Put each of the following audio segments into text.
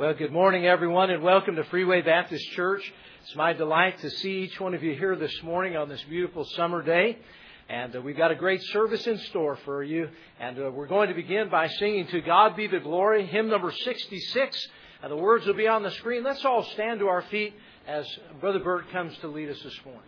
Well, good morning, everyone, and welcome to Freeway Baptist Church. It's my delight to see each one of you here this morning on this beautiful summer day. And we've got a great service in store for you. And we're going to begin by singing To God Be the Glory, hymn number 66. And the words will be on the screen. Let's all stand to our feet as Brother Bert comes to lead us this morning.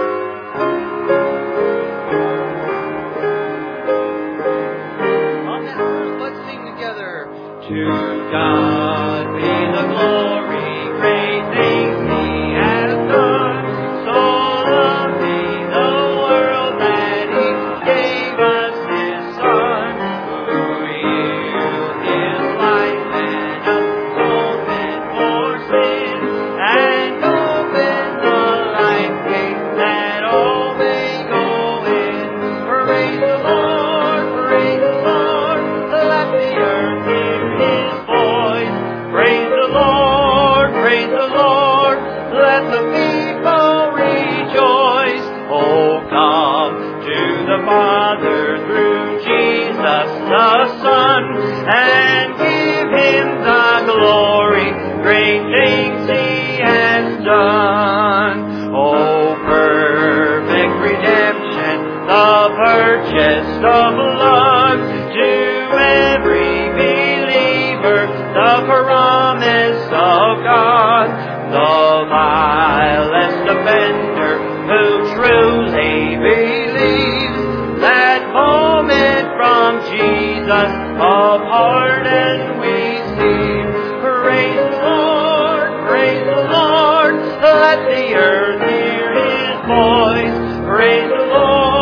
On that verse, let's sing together. To God be the glory, great things He has done. So lovely the world that He gave us His Son, who yielded His life and atonement for sin, and opened the life gate that all may go in. Praise the Lord, praise the Lord, let the earth hear His voice. Praise the Lord, let the people rejoice. Oh, come to the Father through Jesus the Son, and give Him the glory, great things He has done. Oh, perfect redemption, the purchase of love, to every believer, the promise of God. The vilest offender who truly believes, that moment from Jesus of pardon receive. Praise the Lord, let the earth hear His voice. Praise the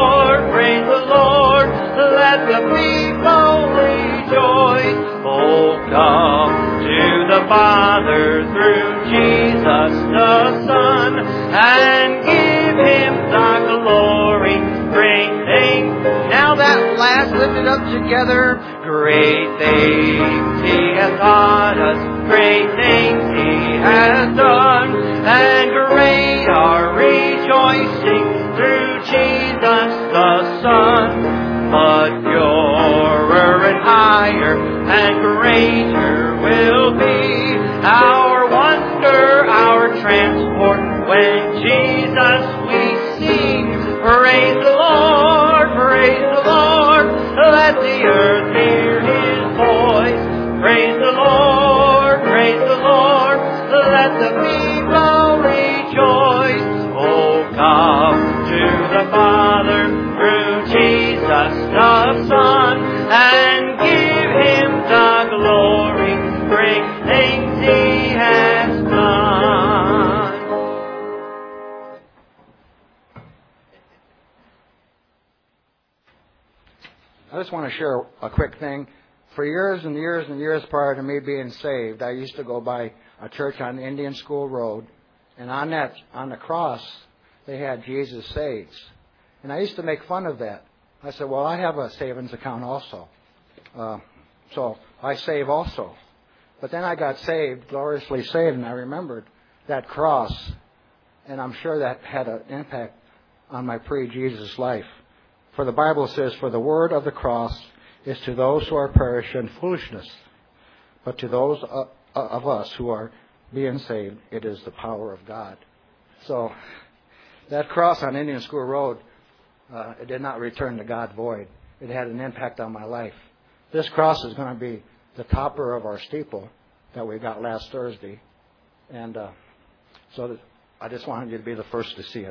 Lord, let the people rejoice. Oh, come to the Father through Jesus the Son, and give Him the glory, great things. Now that last, lift it up together. Great things He has taught us, great things He has done, and great our rejoicing through Jesus the Son. But purer and higher and greater will be our wonder, our transport, when Jesus we sing. Praise the Lord, let the earth hear His voice. Praise the Lord, let the people rejoice. Oh, come to the Father through Jesus the Son, and give Him the glory, great things He has done. I just want to share a quick thing. For years and years and years prior to me being saved, I used to go by a church on Indian School Road, and on the cross they had Jesus Saves. And I used to make fun of that. I said, well, I have a savings account also. So I save also. But then I got saved, gloriously saved, and I remembered that cross. And I'm sure that had an impact on my pre-Jesus life. For the Bible says, for the word of the cross is to those who are perishing foolishness. But to those of us who are being saved, it is the power of God. So that cross on Indian School Road, it did not return to God void. It had an impact on my life. This cross is going to be the topper of our steeple that we got last Thursday. And so I just wanted you to be the first to see it.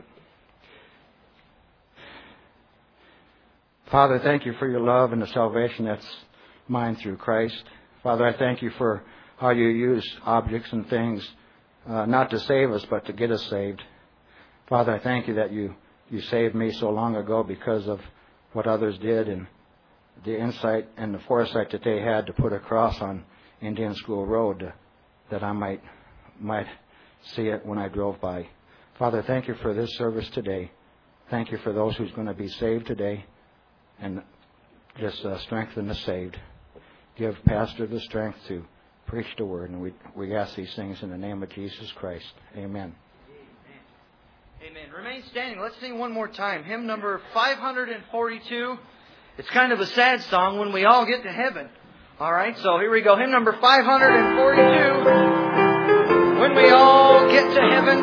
Father, thank you for your love and the salvation that's mine through Christ. Father, I thank you for how you use objects and things not to save us, but to get us saved. Father, I thank you that you saved me so long ago because of what others did and the insight and the foresight that they had to put a cross on Indian School Road that I might see it when I drove by. Father, thank you for this service today. Thank you for those who's going to be saved today, and just strengthen the saved. Give Pastor the strength to preach the word, and we ask these things in the name of Jesus Christ. Amen. Amen. Remain standing. Let's sing one more time. Hymn number 542. It's kind of a sad song when we all get to heaven. All right, so here we go. Hymn number 542. When we all get to heaven.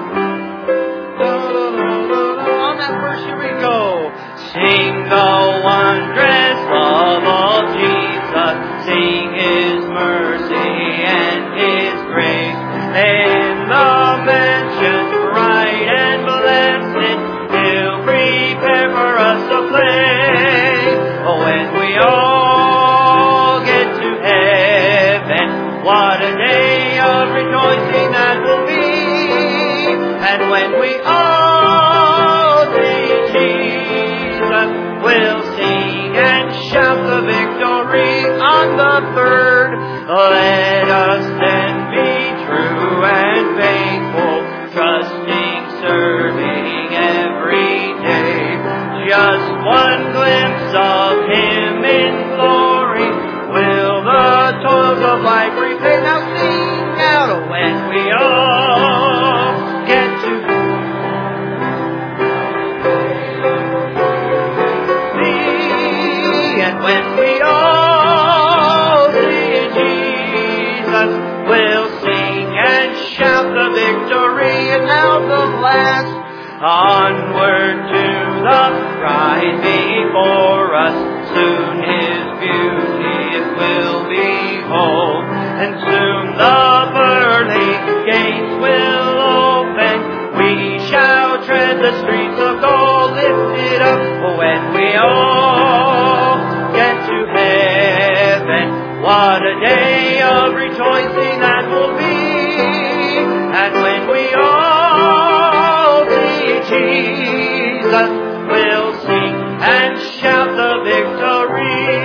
On that verse, here we go. Sing the wondrous love of Jesus. Sing His mercy and His grace. In the mansions bright and blessed, He'll prepare for us a place. When we all get to heaven, what a day of rejoicing that will be. And when we all see Jesus, we'll sing and shout the victory on the third. Let us then be true and faithful, trusting, serving every day. Just one glimpse of Him in glory, will the toils of life repay. Now sing out when we all get to see, and when we all see Jesus, we'll sing and shout the victory. And now the last, onward to the prize before us, soon His beauty it will behold, and soon the pearly gates will open. We shall tread the streets of gold, lifted up when we all get to heaven. What a day of rejoicing that will be, and when we all see Jesus, we'll sing and shout the victory.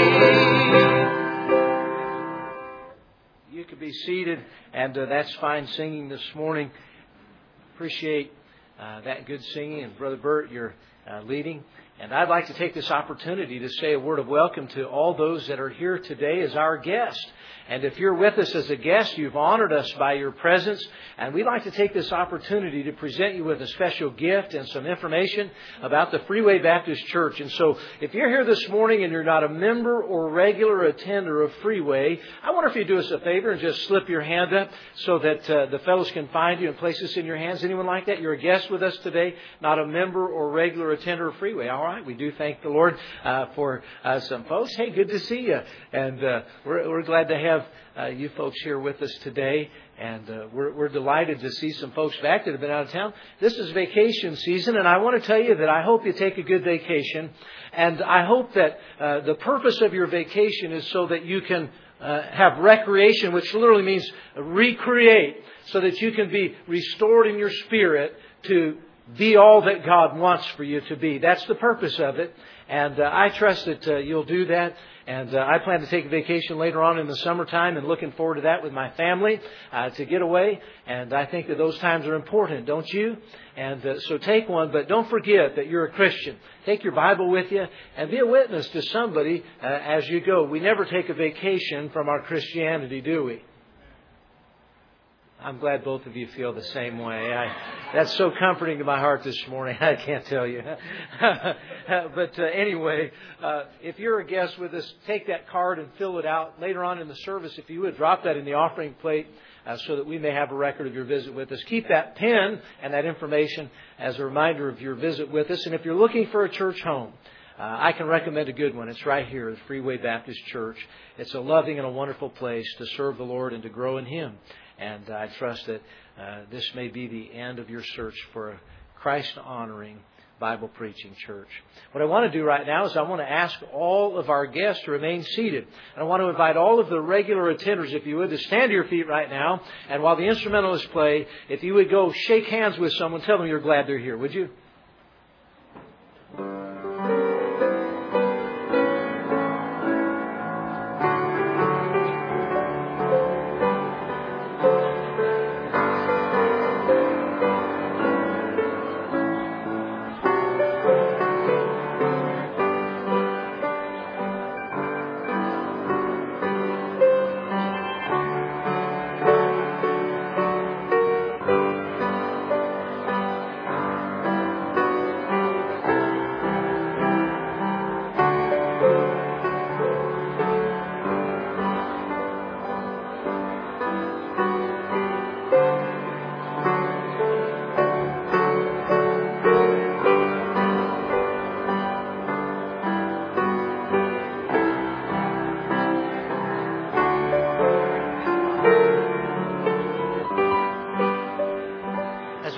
You could be seated, and that's fine singing this morning. Appreciate that good singing, and Brother Bert, you're leading. And I'd like to take this opportunity to say a word of welcome to all those that are here today as our guest. And if you're with us as a guest, you've honored us by your presence. And we'd like to take this opportunity to present you with a special gift and some information about the Freeway Baptist Church. And so if you're here this morning and you're not a member or regular attender of Freeway, I wonder if you'd do us a favor and just slip your hand up so that the fellows can find you and place this in your hands. Anyone like that? You're a guest with us today, not a member or regular attender of Freeway. All right. We do thank the Lord for some folks. Hey, good to see you. And we're glad to have you folks here with us today, and we're delighted to see some folks back that have been out of town. This is vacation season, and I want to tell you that I hope you take a good vacation, and I hope that the purpose of your vacation is so that you can have recreation, which literally means recreate, so that you can be restored in your spirit to be all that God wants for you to be. That's the purpose of it, and I trust that you'll do that. And I plan to take a vacation later on in the summertime, and looking forward to that with my family to get away. And I think that those times are important, don't you? And so take one, but don't forget that you're a Christian. Take your Bible with you and be a witness to somebody as you go. We never take a vacation from our Christianity, do we? I'm glad both of you feel the same way. That's so comforting to my heart this morning. I can't tell you. But anyway, if you're a guest with us, take that card and fill it out. Later on in the service, if you would, drop that in the offering plate so that we may have a record of your visit with us. Keep that pen and that information as a reminder of your visit with us. And if you're looking for a church home, I can recommend a good one. It's right here, the Freeway Baptist Church. It's a loving and a wonderful place to serve the Lord and to grow in Him. And I trust that this may be the end of your search for a Christ-honoring, Bible-preaching church. What I want to do right now is I want to ask all of our guests to remain seated. And I want to invite all of the regular attenders, if you would, to stand to your feet right now. And while the instrumentalists play, if you would go shake hands with someone, tell them you're glad they're here, would you?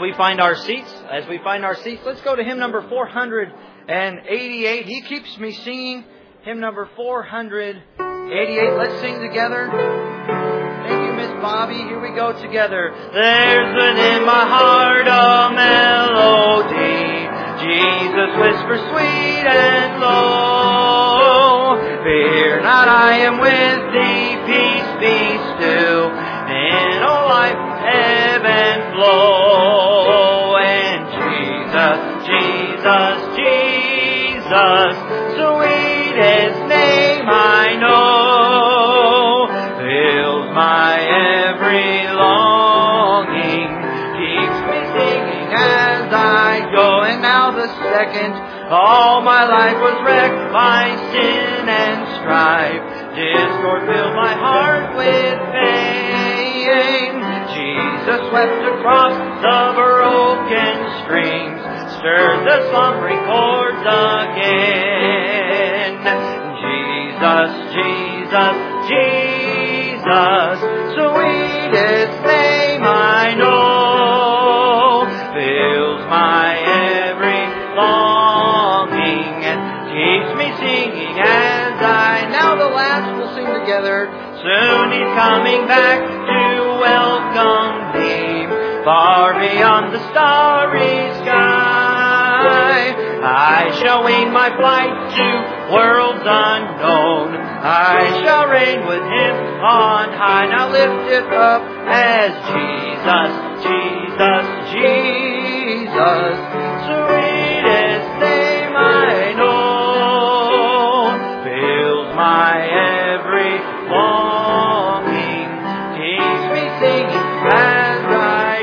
we find our seats, let's go to hymn number 488. He keeps me singing. Hymn number 488. Let's sing together. Thank you, Miss Bobby. Here we go together. There's within my heart a melody. Jesus whispers sweet and low. Fear not, I am with thee. Peace be still. In a life ebb and flow. And Jesus, Jesus, Jesus, sweetest name I know, fills my every longing, keeps me singing as I go. And now the second, all my life was wrecked by sin and strife. Discord filled my heart with pain. Jesus wept across the broken strings, stirred the slumbering chords again. Jesus, Jesus, Jesus, sweetest name I know, fills my every longing and keeps me singing as I. Now the last we'll sing together. Soon He's coming back to welcome me, far beyond the starry sky. I shall wing my flight to worlds unknown. I shall reign with Him on high. Now lift it up as Jesus, Jesus, Jesus, sweetest name I know, fills my every longing, keeps me singing as I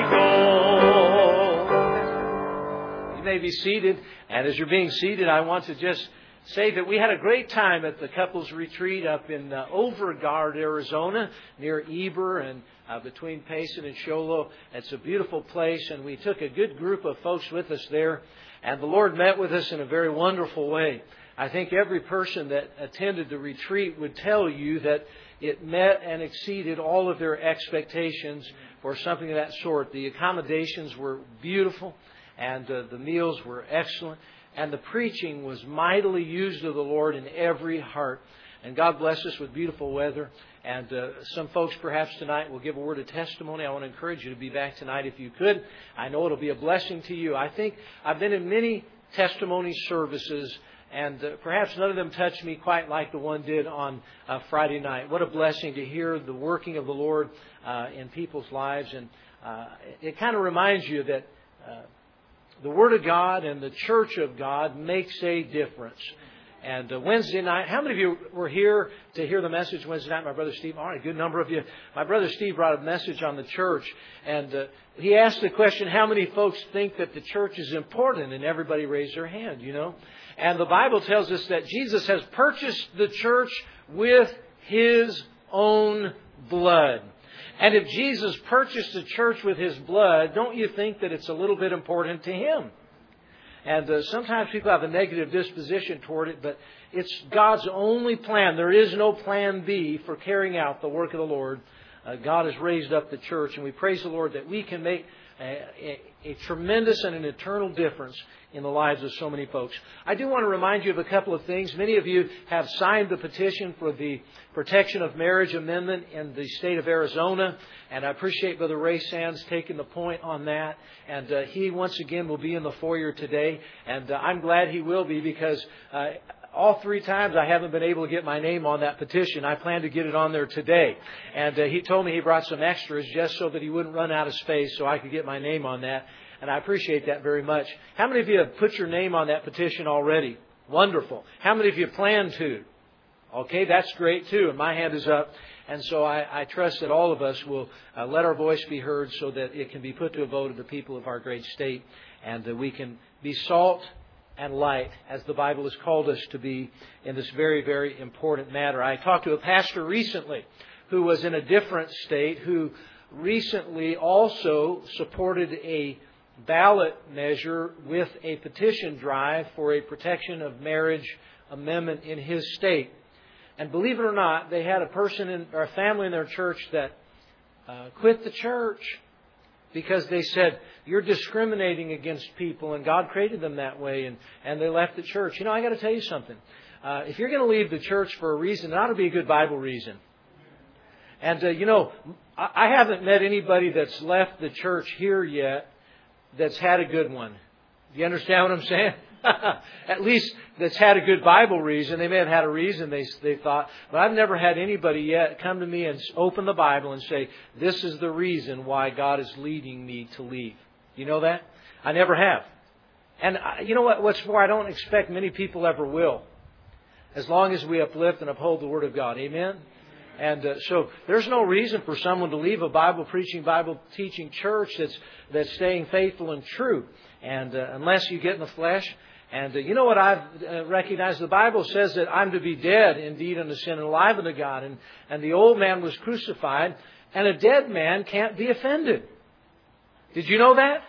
go. You may be seated, and as you're being seated, I want to just say that we had a great time at the couples retreat up in Overgard, Arizona, near Eber and between Payson and Show Low. It's a beautiful place, and we took a good group of folks with us there, and the Lord met with us in a very wonderful way. I think every person that attended the retreat would tell you that it met and exceeded all of their expectations for something of that sort. The accommodations were beautiful, and the meals were excellent. And the preaching was mightily used of the Lord in every heart. And God bless us with beautiful weather. And some folks perhaps tonight will give a word of testimony. I want to encourage you to be back tonight if you could. I know it'll be a blessing to you. I think I've been in many testimony services, and perhaps none of them touched me quite like the one did on Friday night. What a blessing to hear the working of the Lord in people's lives. And it kind of reminds you that the Word of God and the Church of God makes a difference. And Wednesday night, how many of you were here to hear the message Wednesday night? My brother Steve. All right, a good number of you. My brother Steve brought a message on the church. And he asked the question, how many folks think that the church is important? And everybody raised their hand, you know. And the Bible tells us that Jesus has purchased the church with His own blood. And if Jesus purchased the church with His blood, don't you think that it's a little bit important to Him? And sometimes people have a negative disposition toward it, but it's God's only plan. There is no plan B for carrying out the work of the Lord. God has raised up the church, and we praise the Lord that we can make a tremendous and an eternal difference in the lives of so many folks. I do want to remind you of a couple of things. Many of you have signed the petition for the Protection of Marriage Amendment in the state of Arizona, and I appreciate Brother Ray Sands taking the point on that. And he once again will be in the foyer today, and I'm glad he will be, because all three times I haven't been able to get my name on that petition. I plan to get it on there today. And he told me he brought some extras just so that he wouldn't run out of space so I could get my name on that. And I appreciate that very much. How many of you have put your name on that petition already? Wonderful. How many of you plan to? Okay, that's great too. And my hand is up. And so I trust that all of us will let our voice be heard so that it can be put to a vote of the people of our great state. And that we can be salt and light, as the Bible has called us to be in this very, very important matter. I talked to a pastor recently who was in a different state, who recently also supported a ballot measure with a petition drive for a Protection of Marriage Amendment in his state. And believe it or not, they had a person or a family in their church that quit the church because they said, you're discriminating against people, and God created them that way, and they left the church. You know, I got to tell you something. If you're going to leave the church for a reason, it ought to be a good Bible reason. And, you know, I haven't met anybody that's left the church here yet that's had a good one. Do you understand what I'm saying? At least that's had a good Bible reason. They may have had a reason they thought. But I've never had anybody yet come to me and open the Bible and say, this is the reason why God is leading me to leave. You know that? I never have. And you know what? What's more, I don't expect many people ever will. As long as we uplift and uphold the Word of God. Amen? And so there's no reason for someone to leave a Bible-preaching, Bible-teaching church that's staying faithful and true. And unless you get in the flesh. And you know what I've recognized? The Bible says that I'm to be dead indeed unto sin and alive unto God. And the old man was crucified. And a dead man can't be offended. Did you know that?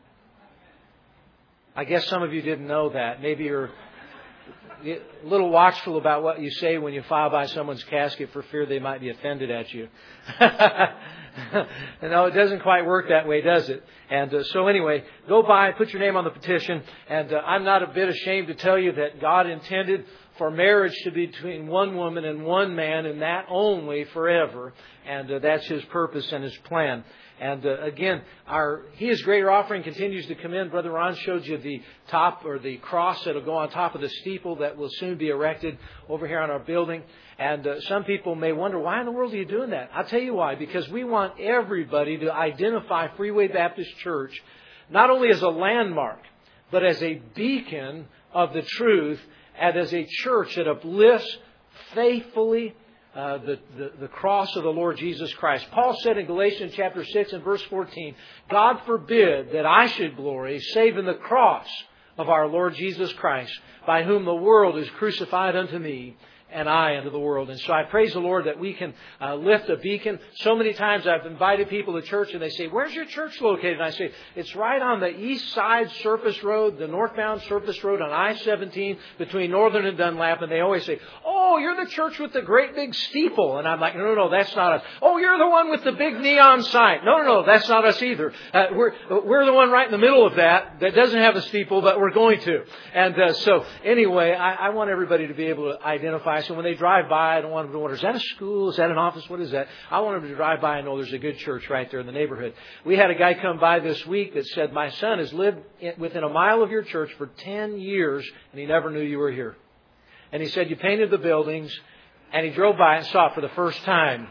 I guess some of you didn't know that. Maybe you're a little watchful about what you say when you file by someone's casket for fear they might be offended at you. No, it doesn't quite work that way, does it? And so anyway, go by, put your name on the petition. And I'm not a bit ashamed to tell you that God intended for marriage to be between one woman and one man, and that only forever. And that's His purpose and His plan. And again, His greater offering continues to come in. Brother Ron showed you the top or the cross that will go on top of the steeple that will soon be erected over here on our building. And some people may wonder, why in the world are you doing that? I'll tell you why. Because we want everybody to identify Freeway Baptist Church not only as a landmark, but as a beacon of the truth and as a church that uplifts faithfully the cross of the Lord Jesus Christ. Paul said in Galatians chapter 6 and verse 14, God forbid that I should glory save in the cross of our Lord Jesus Christ, by whom the world is crucified unto me, and I unto the world. And so I praise the Lord that we can lift a beacon. So many times I've invited people to church and they say, where's your church located? And I say, it's right on the east side surface road, the northbound surface road on I-17 between Northern and Dunlap. And they always say, oh, you're the church with the great big steeple. And I'm like, no, that's not us. Oh, you're the one with the big neon sign. No, that's not us either. We're the one right in the middle of that doesn't have a steeple, but we're going to. And so anyway, I want everybody to be able to identify. So when they drive by, I don't want them to wonder, is that a school? Is that an office? What is that? I want them to drive by and know there's a good church right there in the neighborhood. We had a guy come by this week that said, my son has lived within a mile of your church for 10 years, and he never knew you were here. And he said, you painted the buildings, and he drove by and saw it for the first time.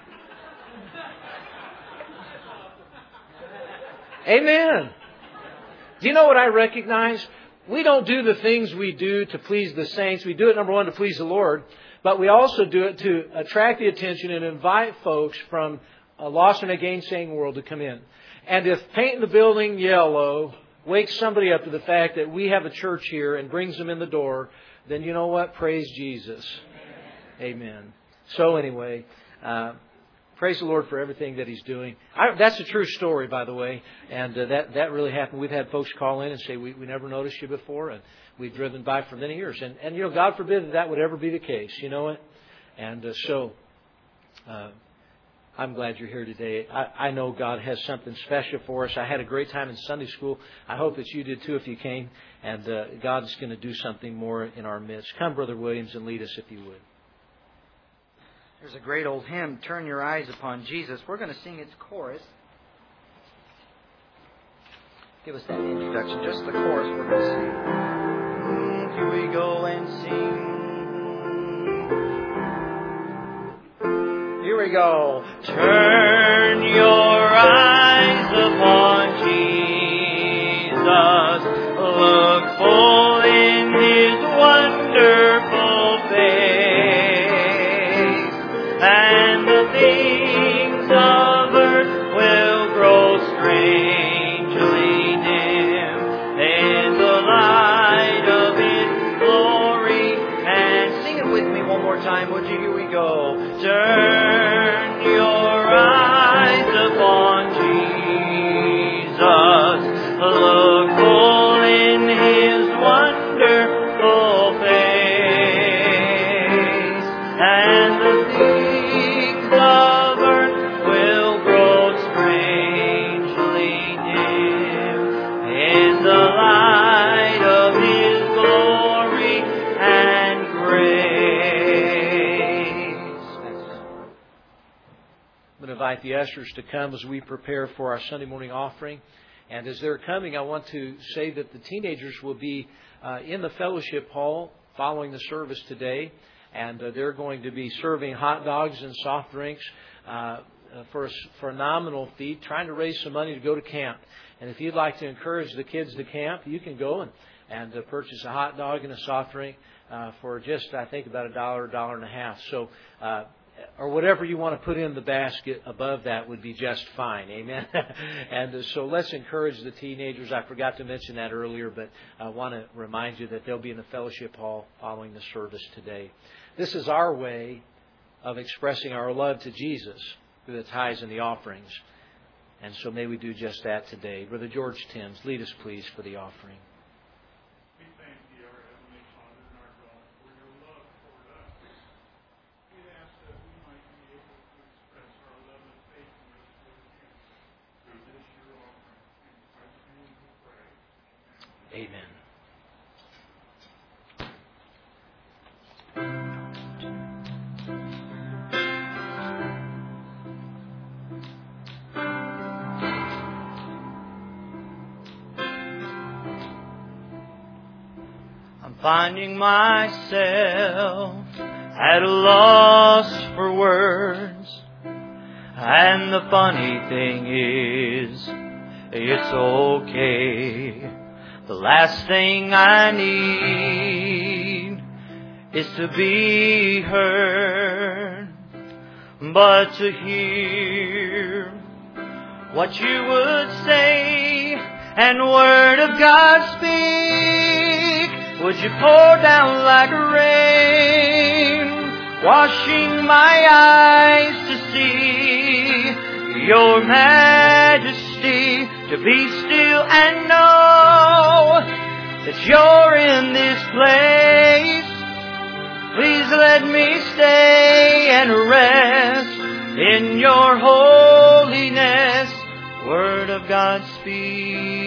Amen. Do you know what I recognize? We don't do the things we do to please the saints. We do it, number one, to please the Lord. But we also do it to attract the attention and invite folks from a lost and a gainsaying world to come in. And if painting the building yellow wakes somebody up to the fact that we have a church here and brings them in the door, then you know what? Praise Jesus. Amen. So anyway, praise the Lord for everything that He's doing. That's a true story, by the way. And that really happened. We've had folks call in and say, we never noticed you before. And we've driven by for many years. And you know, God forbid that would ever be the case. You know it? And so I'm glad you're here today. I know God has something special for us. I had a great time in Sunday school. I hope that you did too if you came. And God's going to do something more in our midst. Come, Brother Williams, and lead us if you would. There's a great old hymn, Turn Your Eyes Upon Jesus. We're going to sing its chorus. Give us that introduction, just the chorus we're going to sing. Here we go and sing. Here we go. Turn your eyes upon Jesus. Look full in His wonderful face, and the things of earth will grow strangely dim in the light of His glory. And sing it with me one more time, would you? Here we go. Turn your eyes upon Jesus. Look full in His wonderful face, and the things of earth will grow strangely dim invite the ushers to come as we prepare for our Sunday morning offering. And as they're coming, I want to say that the teenagers will be in the fellowship hall following the service today. And they're going to be serving hot dogs and soft drinks for a nominal fee, trying to raise some money to go to camp. And if you'd like to encourage the kids to camp, you can go and purchase a hot dog and a soft drink for just, I think, about $1, $1.50. So, or whatever you want to put in the basket above that would be just fine. Amen. And so let's encourage the teenagers. I forgot to mention that earlier, but I want to remind you that they'll be in the fellowship hall following the service today. This is our way of expressing our love to Jesus through the tithes and the offerings. And so may we do just that today. Brother George Timms, lead us please for the offering. We thank Thee, our Heavenly Father and our God, for Your love toward us. We ask that we might be able to express our love and faithfulness toward You through this Your offering. In Christ's name we pray. Amen. Finding myself at a loss for words. And the funny thing is, it's okay. The last thing I need is to be heard, but to hear what You would say and Word of God speak. Would You pour down like rain, washing my eyes to see Your majesty, to be still and know that You're in this place. Please let me stay and rest in Your holiness. Word of God speak.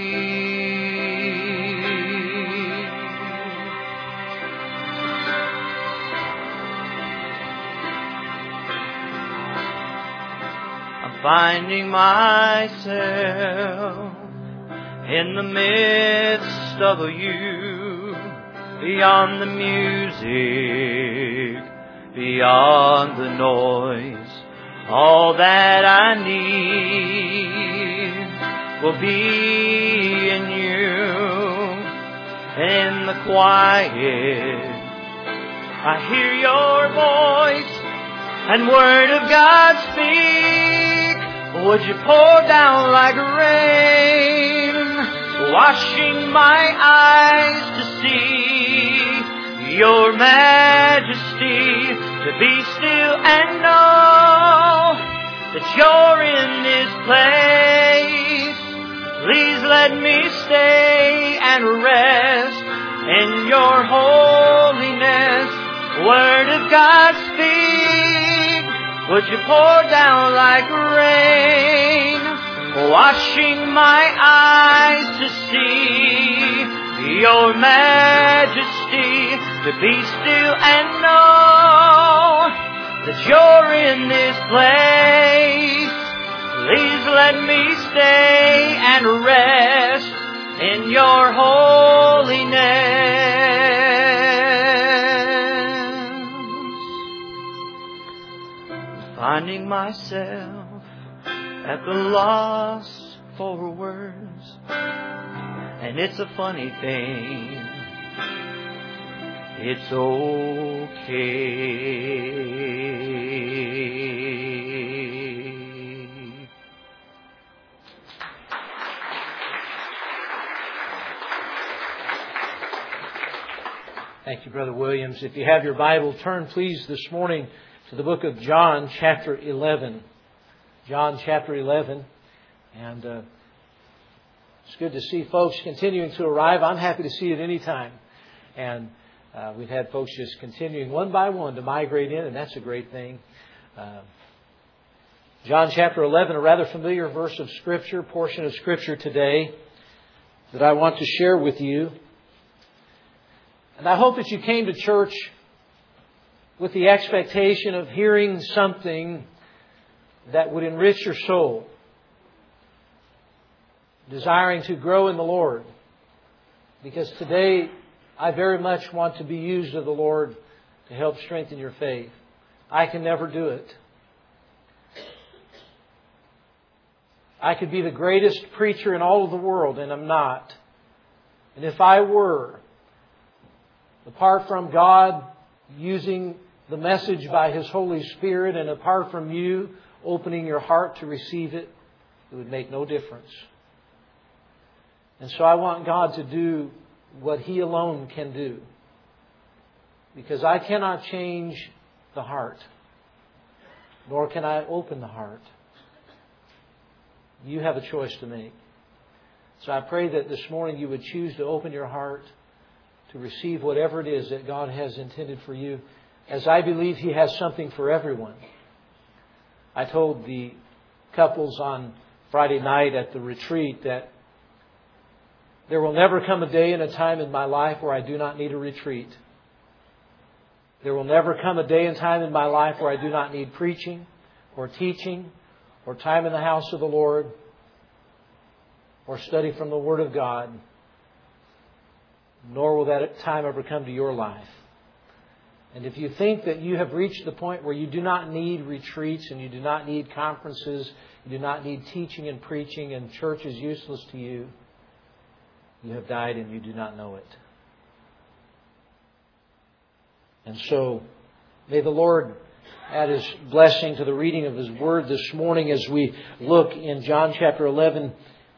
Finding myself in the midst of You, beyond the music, beyond the noise. All that I need will be in You. In the quiet, I hear Your voice and Word of God speak. Would You pour down like rain, washing my eyes to see Your majesty, to be still and know that You're in this place. Please let me stay and rest in Your holiness. Word of God speak. Would You pour down like rain, washing my eyes to see Your majesty, to be still and know that You're in this place. Please let me stay and rest in Your holiness. Finding myself at the loss for words. And it's a funny thing, it's okay. Thank you, Brother Williams. If you have your Bible, turn please this morning to the book of John, chapter 11. John, chapter 11. And it's good to see folks continuing to arrive. I'm happy to see it any time. And we've had folks just continuing one by one to migrate in, and that's a great thing. John, chapter 11, a rather familiar verse of Scripture, portion of Scripture today that I want to share with you. And I hope that you came to church with the expectation of hearing something that would enrich your soul, desiring to grow in the Lord. Because today, I very much want to be used of the Lord to help strengthen your faith. I can never do it. I could be the greatest preacher in all of the world, and I'm not. And if I were, apart from God using the message by His Holy Spirit, and apart from you opening your heart to receive it, it would make no difference. And so I want God to do what He alone can do. Because I cannot change the heart, nor can I open the heart. You have a choice to make. So I pray that this morning you would choose to open your heart to receive whatever it is that God has intended for you, as I believe He has something for everyone. I told the couples on Friday night at the retreat that there will never come a day and a time in my life where I do not need a retreat. There will never come a day and time in my life where I do not need preaching or teaching or time in the house of the Lord or study from the Word of God. Nor will that time ever come to your life. And if you think that you have reached the point where you do not need retreats and you do not need conferences, you do not need teaching and preaching, and church is useless to you, you have died and you do not know it. And so, may the Lord add His blessing to the reading of His Word this morning as we look in John chapter 11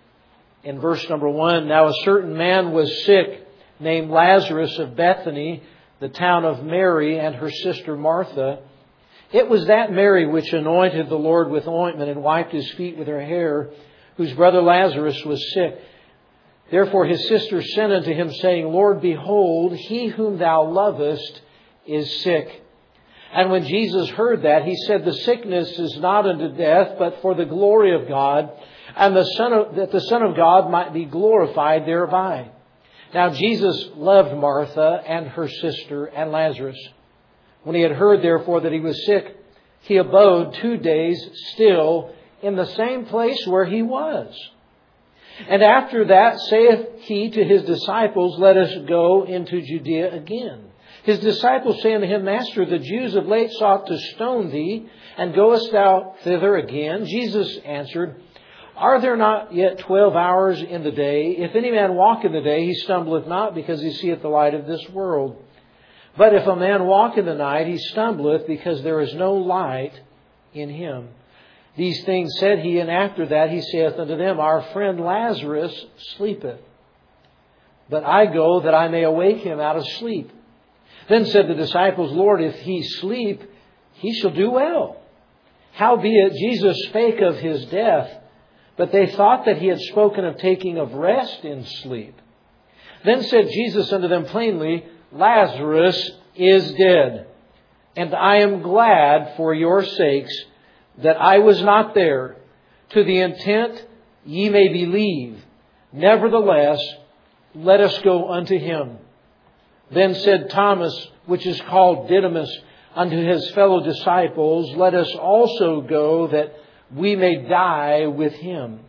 in verse number 1. Now a certain man was sick, named Lazarus of Bethany, the town of Mary and her sister Martha. It was that Mary which anointed the Lord with ointment and wiped His feet with her hair, whose brother Lazarus was sick. Therefore his sister sent unto Him, saying, Lord, behold, he whom Thou lovest is sick. And when Jesus heard that, He said, the sickness is not unto death, but for the glory of God, and that the Son of God might be glorified thereby. Now Jesus loved Martha and her sister and Lazarus. When He had heard, therefore, that he was sick, He abode 2 days still in the same place where He was. And after that saith He to His disciples, Let us go into Judea again. His disciples say unto Him, Master, the Jews of late sought to stone Thee, and goest Thou thither again? Jesus answered, Are there not yet 12 hours in the day? If any man walk in the day, he stumbleth not, because he seeth the light of this world. But if a man walk in the night, he stumbleth, because there is no light in him. These things said He, and after that He saith unto them, Our friend Lazarus sleepeth, but I go that I may awake him out of sleep. Then said the disciples, Lord, if he sleep, he shall do well. Howbeit Jesus spake of his death, but they thought that He had spoken of taking of rest in sleep. Then said Jesus unto them plainly, Lazarus is dead, and I am glad for your sakes that I was not there, to the intent ye may believe. Nevertheless, let us go unto him. Then said Thomas, which is called Didymus, unto his fellow disciples, Let us also go, that we may die with him.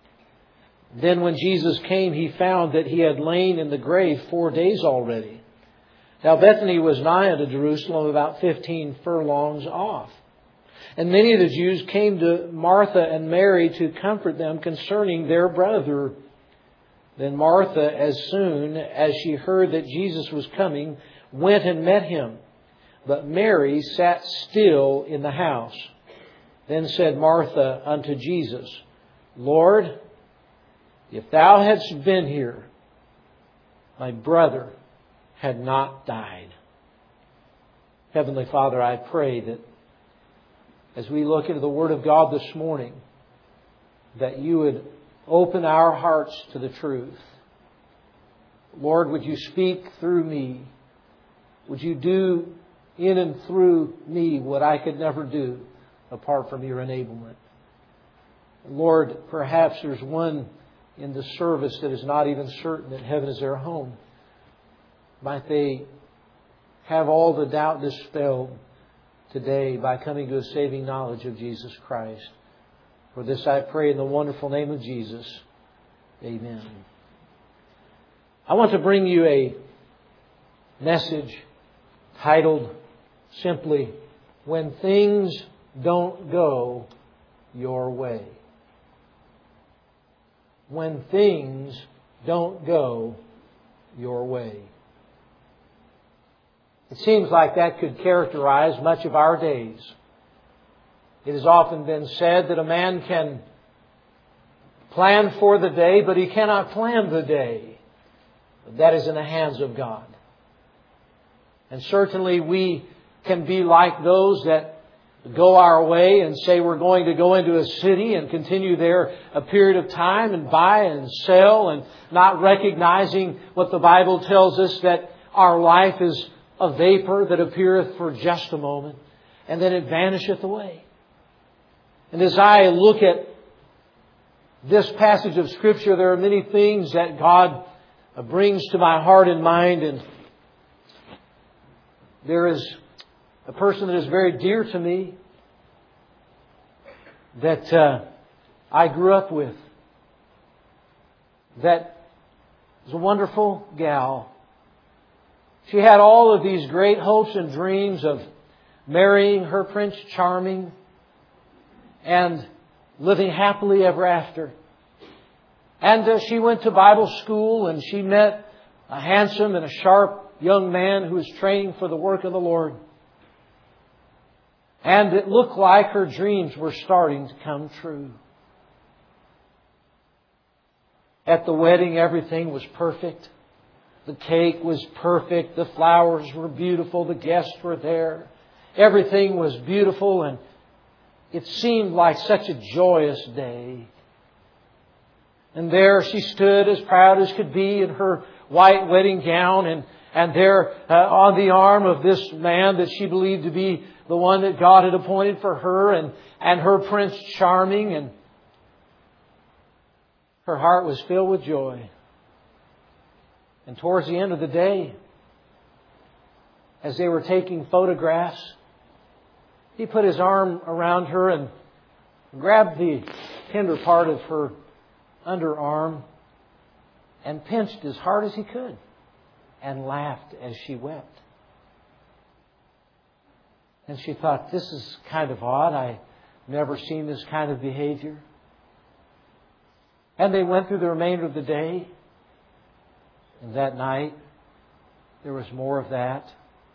Then when Jesus came, He found that he had lain in the grave 4 days already. Now Bethany was nigh unto Jerusalem, about 15 furlongs off. And many of the Jews came to Martha and Mary to comfort them concerning their brother. Then Martha, as soon as she heard that Jesus was coming, went and met Him. But Mary sat still in the house. Then said Martha unto Jesus, Lord, if Thou hadst been here, my brother had not died. Heavenly Father, I pray that as we look into the Word of God this morning, that You would open our hearts to the truth. Lord, would You speak through me? Would You do in and through me what I could never do apart from Your enablement? Lord, perhaps there's one in the service that is not even certain that heaven is their home. Might they have all the doubt dispelled today by coming to a saving knowledge of Jesus Christ. For this I pray in the wonderful name of Jesus. Amen. I want to bring you a message titled simply, When Things Don't Go Your Way. When things don't go your way. It seems like that could characterize much of our days. It has often been said that a man can plan for the day, but he cannot plan the day. That is in the hands of God. And certainly we can be like those that go our way and say we're going to go into a city and continue there a period of time and buy and sell, and not recognizing what the Bible tells us, that our life is a vapor that appeareth for just a moment and then it vanisheth away. And as I look at this passage of Scripture, there are many things that God brings to my heart and mind. And there is a person that is very dear to me that I grew up with, that is a wonderful gal. She had all of these great hopes and dreams of marrying her Prince Charming and living happily ever after. And she went to Bible school, and she met a handsome and a sharp young man who was training for the work of the Lord. And it looked like her dreams were starting to come true. At the wedding, everything was perfect. The cake was perfect. The flowers were beautiful. The guests were there. Everything was beautiful, and it seemed like such a joyous day. And there she stood, as proud as could be, in her white wedding gown, and there on the arm of this man that she believed to be the one that God had appointed for her, and her Prince Charming, and her heart was filled with joy. And towards the end of the day, as they were taking photographs, he put his arm around her and grabbed the tender part of her underarm and pinched as hard as he could and laughed as she wept. And she thought, this is kind of odd. I've never seen this kind of behavior. And they went through the remainder of the day. And that night, there was more of that.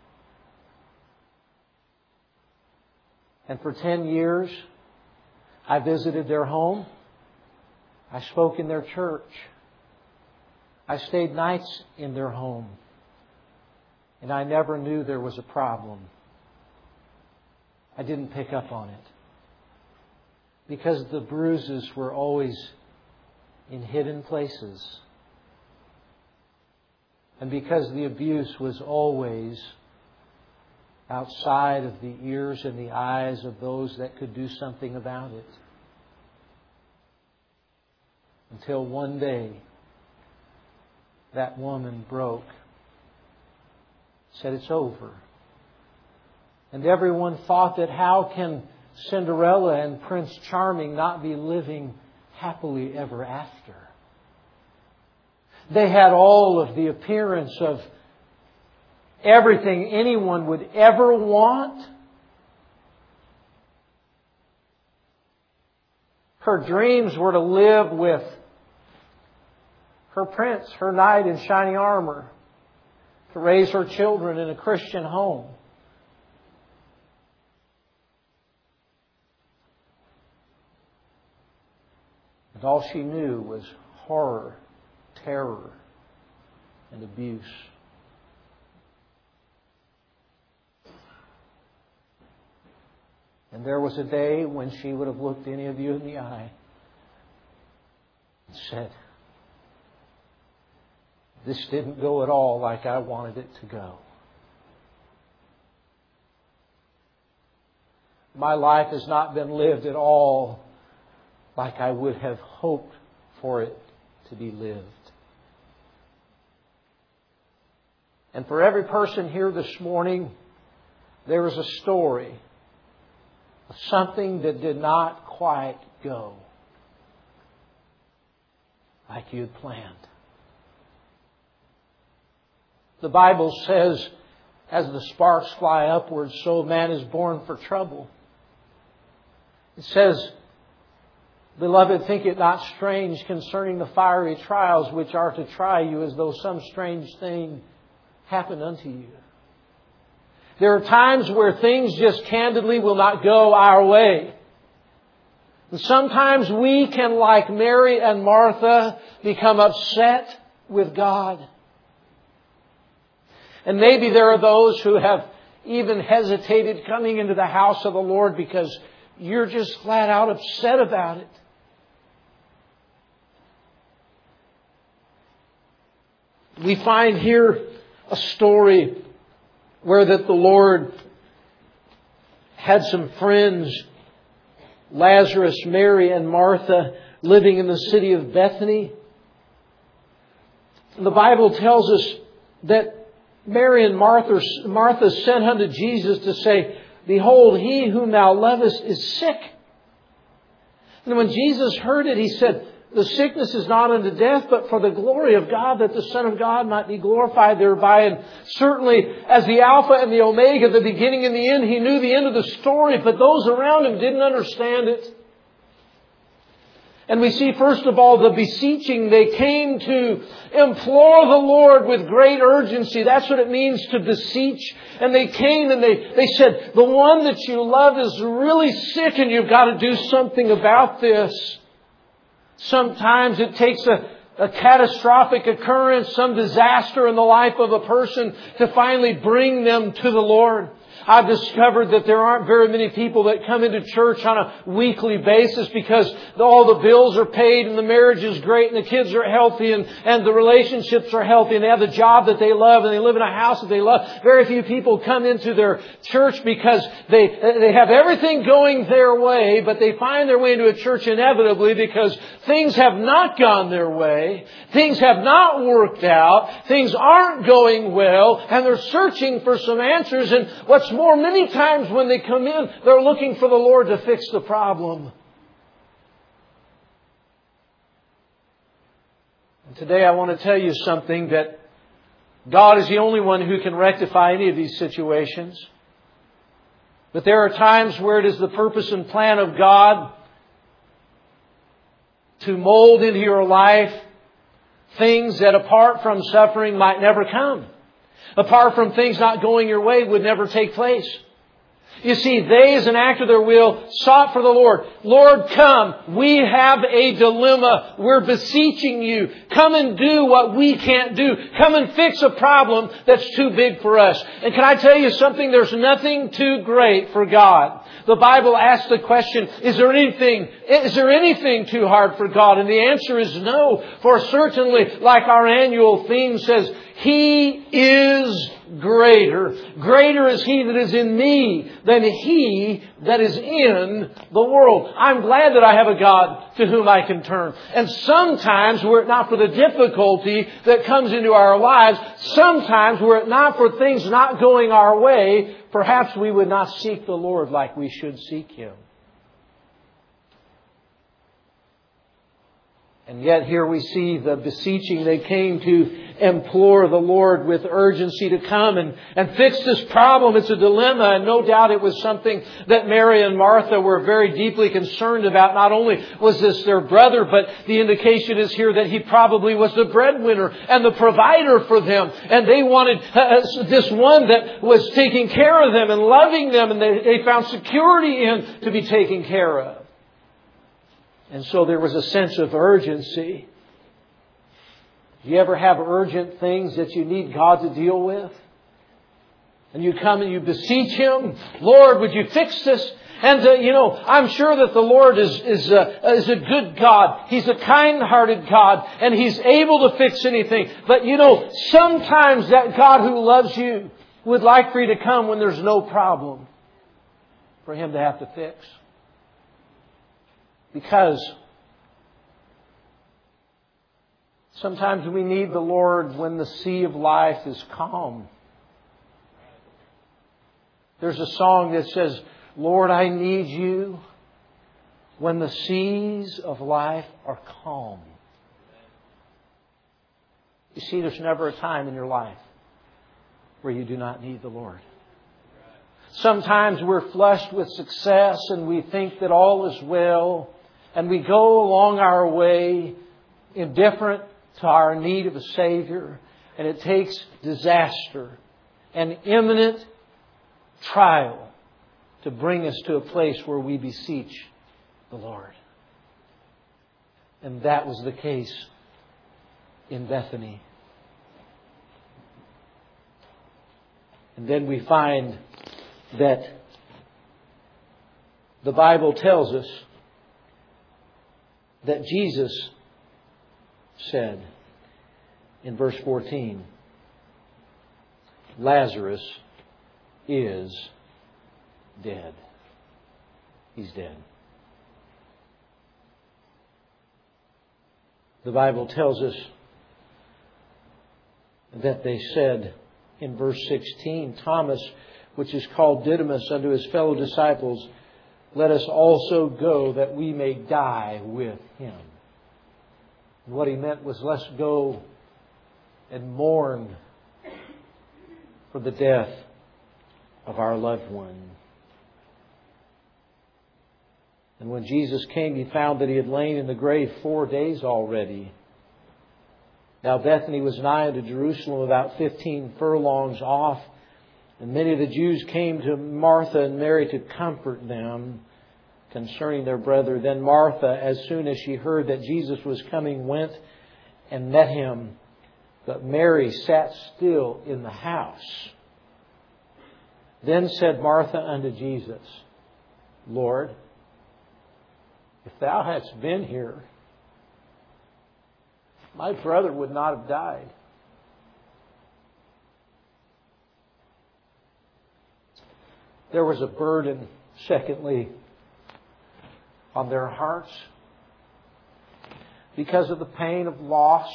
And for 10 years, I visited their home. I spoke in their church. I stayed nights in their home. And I never knew there was a problem. I didn't pick up on it. Because the bruises were always in hidden places. And because the abuse was always outside of the ears and the eyes of those that could do something about it. Until one day, that woman broke, said it's over. And everyone thought that how can Cinderella and Prince Charming not be living happily ever after? They had all of the appearance of everything anyone would ever want. Her dreams were to live with her prince, her knight in shining armor, to raise her children in a Christian home. And all she knew was horror, terror, and abuse. And there was a day when she would have looked any of you in the eye and said, this didn't go at all like I wanted it to go. My life has not been lived at all like I would have hoped for it to be lived. And for every person here this morning, there is a story something that did not quite go like you had planned. The Bible says, as the sparks fly upwards, so man is born for trouble. It says, Beloved, think it not strange concerning the fiery trials which are to try you, as though some strange thing happened unto you. There are times where things just candidly will not go our way. And sometimes we can, like Mary and Martha, become upset with God. And maybe there are those who have even hesitated coming into the house of the Lord because you're just flat out upset about it. We find here a story where that the Lord had some friends, Lazarus, Mary, and Martha, living in the city of Bethany. And the Bible tells us that Mary and Martha sent unto Jesus to say, Behold, he whom thou lovest is sick. And when Jesus heard it, He said, The sickness is not unto death, but for the glory of God, that the Son of God might be glorified thereby. And certainly, as the Alpha and the Omega, the beginning and the end, He knew the end of the story, but those around Him didn't understand it. And we see, first of all, the beseeching. They came to implore the Lord with great urgency. That's what it means to beseech. And they came and they said, the one that you love is really sick and you've got to do something about this. Sometimes it takes a catastrophic occurrence, some disaster in the life of a person to finally bring them to the Lord. I've discovered that there aren't very many people that come into church on a weekly basis because all the bills are paid and the marriage is great and the kids are healthy and the relationships are healthy and they have the job that they love and they live in a house that they love. Very few people come into their church because they have everything going their way, but they find their way into a church inevitably because things have not gone their way. Things have not worked out. Things aren't going well and they're searching for some answers. And what's more, many times when they come in, they're looking for the Lord to fix the problem. And today I want to tell you something, that God is the only one who can rectify any of these situations. But there are times where it is the purpose and plan of God to mold into your life things that apart from suffering might never come. Apart from things not going your way would never take place. You see, they, as an act of their will, sought for the Lord. Lord, come. We have a dilemma. We're beseeching you. Come and do what we can't do. Come and fix a problem that's too big for us. And can I tell you something? There's nothing too great for God. The Bible asks the question, is there anything too hard for God? And the answer is no. For certainly, like our annual theme says, He is greater. Greater is He that is in me than he that is in the world. I'm glad that I have a God to whom I can turn. And sometimes, were it not for the difficulty that comes into our lives, sometimes, were it not for things not going our way, perhaps we would not seek the Lord like we should seek Him. And yet here we see the beseeching. They came to implore the Lord with urgency to come and fix this problem. It's a dilemma, and no doubt it was something that Mary and Martha were very deeply concerned about. Not only was this their brother, but the indication is here that he probably was the breadwinner and the provider for them. And they wanted this one that was taking care of them and loving them, and they found security in to be taken care of. And so there was a sense of urgency. Do you ever have urgent things that you need God to deal with? And you come and you beseech Him, Lord, would you fix this? And, I'm sure that the Lord is a good God. He's a kind-hearted God. And He's able to fix anything. But, sometimes that God who loves you would like for you to come when there's no problem for Him to have to fix. Because sometimes we need the Lord when the sea of life is calm. There's a song that says, Lord, I need You when the seas of life are calm. You see, there's never a time in your life where you do not need the Lord. Sometimes we're flushed with success and we think that all is well, and we go along our way indifferent to our need of a Savior, and it takes disaster and imminent trial to bring us to a place where we beseech the Lord. And that was the case in Bethany. And then we find that the Bible tells us that Jesus said in verse 14, Lazarus is dead. He's dead. The Bible tells us that they said in verse 16, Thomas, which is called Didymus, unto his fellow disciples, let us also go that we may die with him. And what he meant was, let's go and mourn for the death of our loved one. And when Jesus came, he found that he had lain in the grave 4 days already. Now Bethany was nigh unto Jerusalem, about 15 furlongs off. And many of the Jews came to Martha and Mary to comfort them concerning their brother. Then Martha, as soon as she heard that Jesus was coming, went and met him. But Mary sat still in the house. Then said Martha unto Jesus, Lord, if Thou hadst been here, my brother would not have died. There was a burden, secondly, on their hearts because of the pain of loss.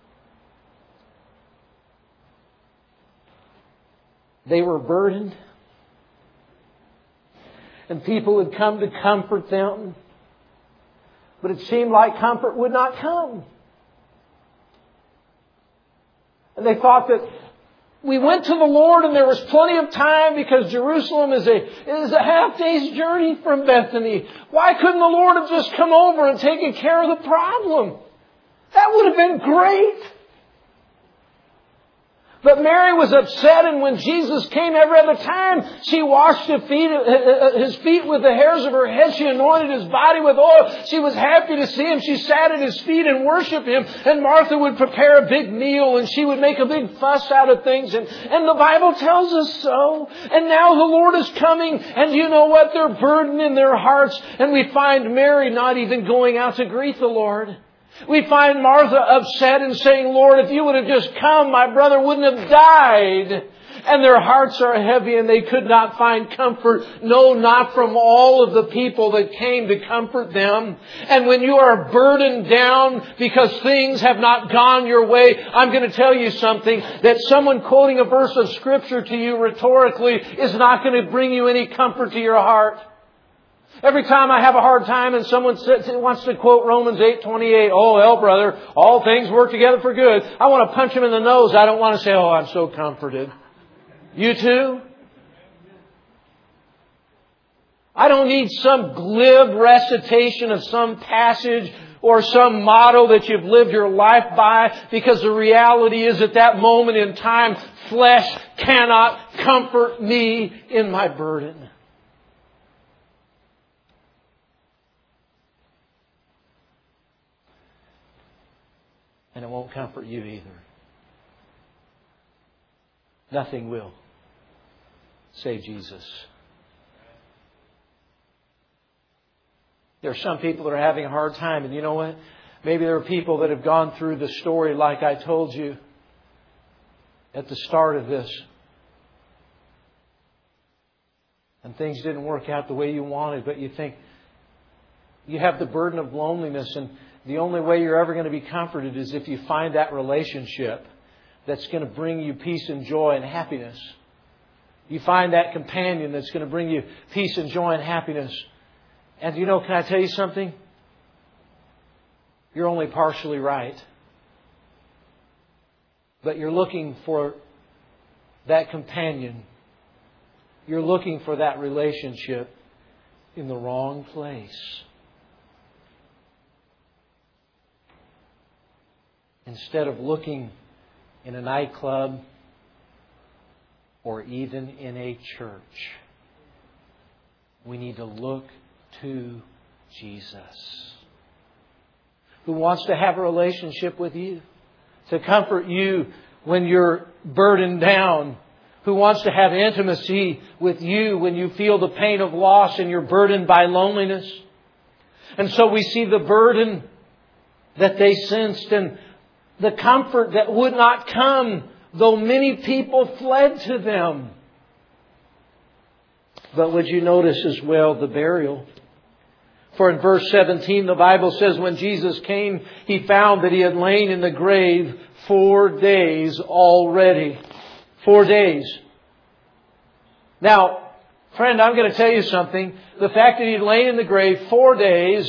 They were burdened, and people had come to comfort them, but it seemed like comfort would not come. And they thought that we went to the Lord and there was plenty of time because Jerusalem is a half day's journey from Bethany. Why couldn't the Lord have just come over and taken care of the problem? That would have been great. But Mary was upset, and when Jesus came every other time, she washed his feet with the hairs of her head. She anointed his body with oil. She was happy to see him. She sat at his feet and worshiped him. And Martha would prepare a big meal, and she would make a big fuss out of things. And the Bible tells us so. And now the Lord is coming, and you know what? They're burdened in their hearts. And we find Mary not even going out to greet the Lord. We find Martha upset and saying, Lord, if you would have just come, my brother wouldn't have died. And their hearts are heavy and they could not find comfort. No, not from all of the people that came to comfort them. And when you are burdened down because things have not gone your way, I'm going to tell you something, that someone quoting a verse of Scripture to you rhetorically is not going to bring you any comfort to your heart. Every time I have a hard time and someone wants to quote Romans 8:28, oh, hell, brother, all things work together for good, I want to punch him in the nose. I don't want to say, oh, I'm so comforted. You too? I don't need some glib recitation of some passage or some motto that you've lived your life by, because the reality is at that moment in time, flesh cannot comfort me in my burden. And it won't comfort you either. Nothing will save Jesus. There are some people that are having a hard time, and you know what? Maybe there are people that have gone through the story like I told you at the start of this. And things didn't work out the way you wanted, but you think you have the burden of loneliness, and the only way you're ever going to be comforted is if you find that relationship that's going to bring you peace and joy and happiness. You find that companion that's going to bring you peace and joy and happiness. And you know, can I tell you something? You're only partially right. But you're looking for that companion. You're looking for that relationship in the wrong place. Instead of looking in a nightclub or even in a church, we need to look to Jesus, who wants to have a relationship with you, to comfort you when you're burdened down, who wants to have intimacy with you when you feel the pain of loss and you're burdened by loneliness. And so we see the burden that they sensed and the comfort that would not come, though many people fled to them. But would you notice as well the burial? For in verse 17, the Bible says, when Jesus came, He found that He had lain in the grave 4 days already. 4 days. Now, friend, I'm going to tell you something. The fact that He had lain in the grave 4 days,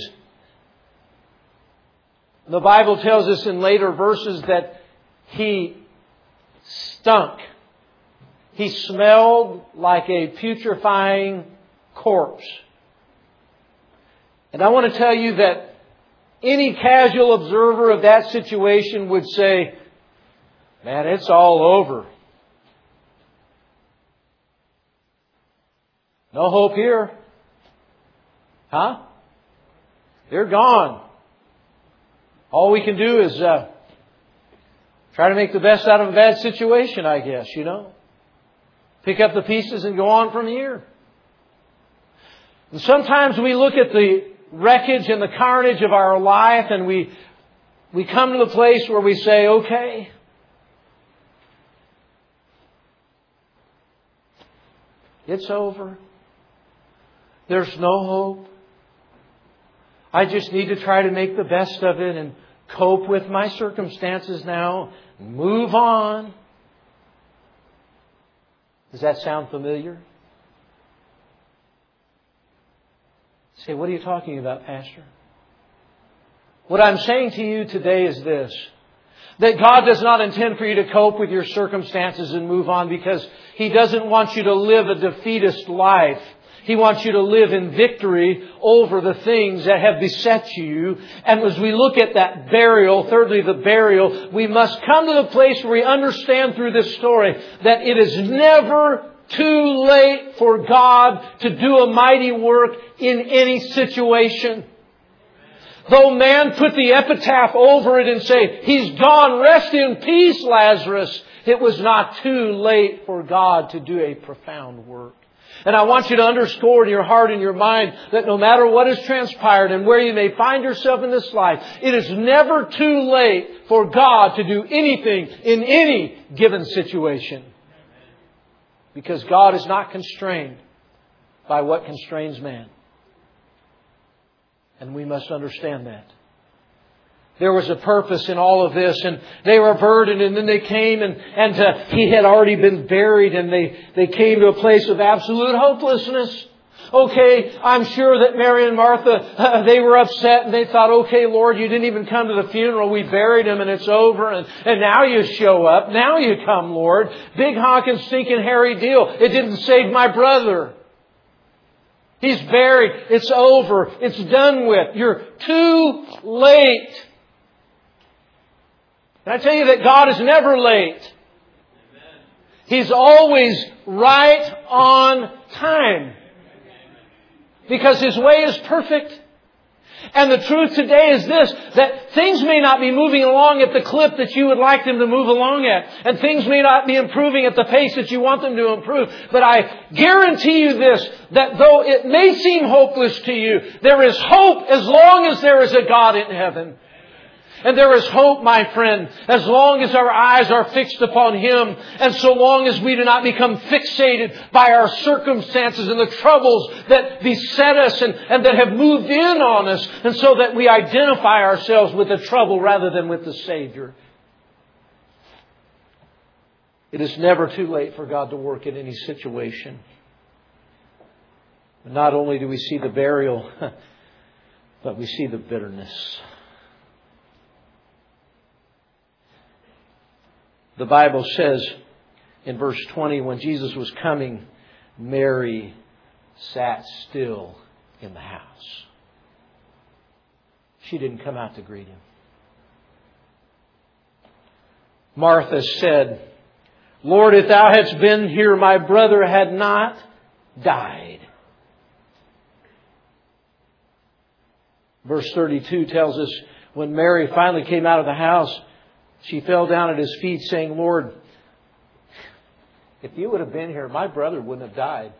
the Bible tells us in later verses that He stunk. He smelled like a putrefying corpse. And I want to tell you that any casual observer of that situation would say, man, it's all over. No hope here. Huh? They're gone. All we can do is try to make the best out of a bad situation, I guess, you know. Pick up the pieces and go on from here. And sometimes we look at the wreckage and the carnage of our life and we come to the place where we say, okay, it's over. There's no hope. I just need to try to make the best of it and cope with my circumstances now. Move on. Does that sound familiar? Say, what are you talking about, Pastor? What I'm saying to you today is this. That God does not intend for you to cope with your circumstances and move on, because He doesn't want you to live a defeatist life. He wants you to live in victory over the things that have beset you. And as we look at that burial, thirdly the burial, we must come to the place where we understand through this story that it is never too late for God to do a mighty work in any situation. Though man put the epitaph over it and say, He's gone, rest in peace, Lazarus, it was not too late for God to do a profound work. And I want you to underscore in your heart and your mind that no matter what has transpired and where you may find yourself in this life, it is never too late for God to do anything in any given situation. Because God is not constrained by what constrains man. And we must understand that. There was a purpose in all of this, and they were burdened, and then they came and He had already been buried, and they came to a place of absolute hopelessness. Okay, I'm sure that Mary and Martha, they were upset, and they thought, okay, Lord, you didn't even come to the funeral. We buried him, and it's over, and now you show up. Now you come, Lord. Big honking, stinking, hairy deal. It didn't save my brother. He's buried. It's over. It's done with. You're too late. And I tell you that God is never late. He's always right on time. Because His way is perfect. And the truth today is this, that things may not be moving along at the clip that you would like them to move along at. And things may not be improving at the pace that you want them to improve. But I guarantee you this, that though it may seem hopeless to you, there is hope as long as there is a God in heaven. And there is hope, my friend, as long as our eyes are fixed upon Him, and so long as we do not become fixated by our circumstances and the troubles that beset us and that have moved in on us, and so that we identify ourselves with the trouble rather than with the Savior. It is never too late for God to work in any situation. Not only do we see the burial, but we see the bitterness. The Bible says in verse 20, when Jesus was coming, Mary sat still in the house. She didn't come out to greet Him. Martha said, Lord, if Thou hadst been here, my brother had not died. Verse 32 tells us, when Mary finally came out of the house, she fell down at His feet saying, Lord, if You would have been here, my brother wouldn't have died.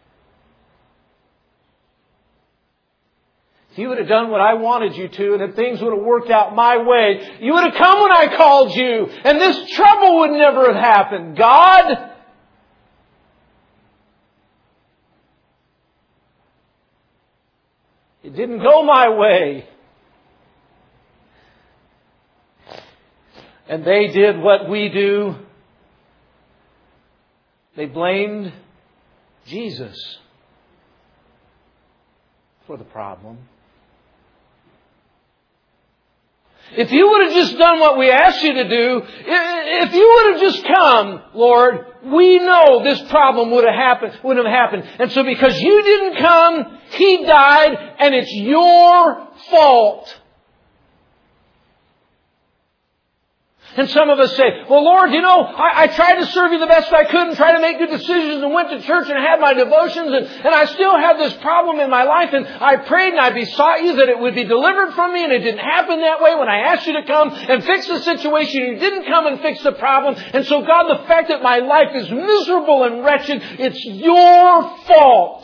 If You would have done what I wanted You to, and if things would have worked out my way, You would have come when I called You, and this trouble would never have happened. God, it didn't go my way. And they did what we do. They blamed Jesus for the problem. If You would have just done what we asked You to do, if You would have just come, Lord, we know this problem wouldn't have happened. And so because You didn't come, He died, and it's Your fault. And some of us say, well, Lord, I tried to serve You the best I could and tried to make good decisions and went to church and had my devotions and I still have this problem in my life and I prayed and I besought You that it would be delivered from me and it didn't happen that way when I asked You to come and fix the situation. You didn't come and fix the problem. And so, God, the fact that my life is miserable and wretched, it's Your fault.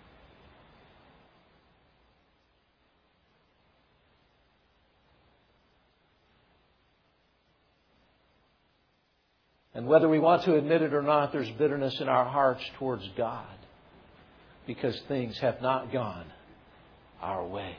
And whether we want to admit it or not, there's bitterness in our hearts towards God because things have not gone our way.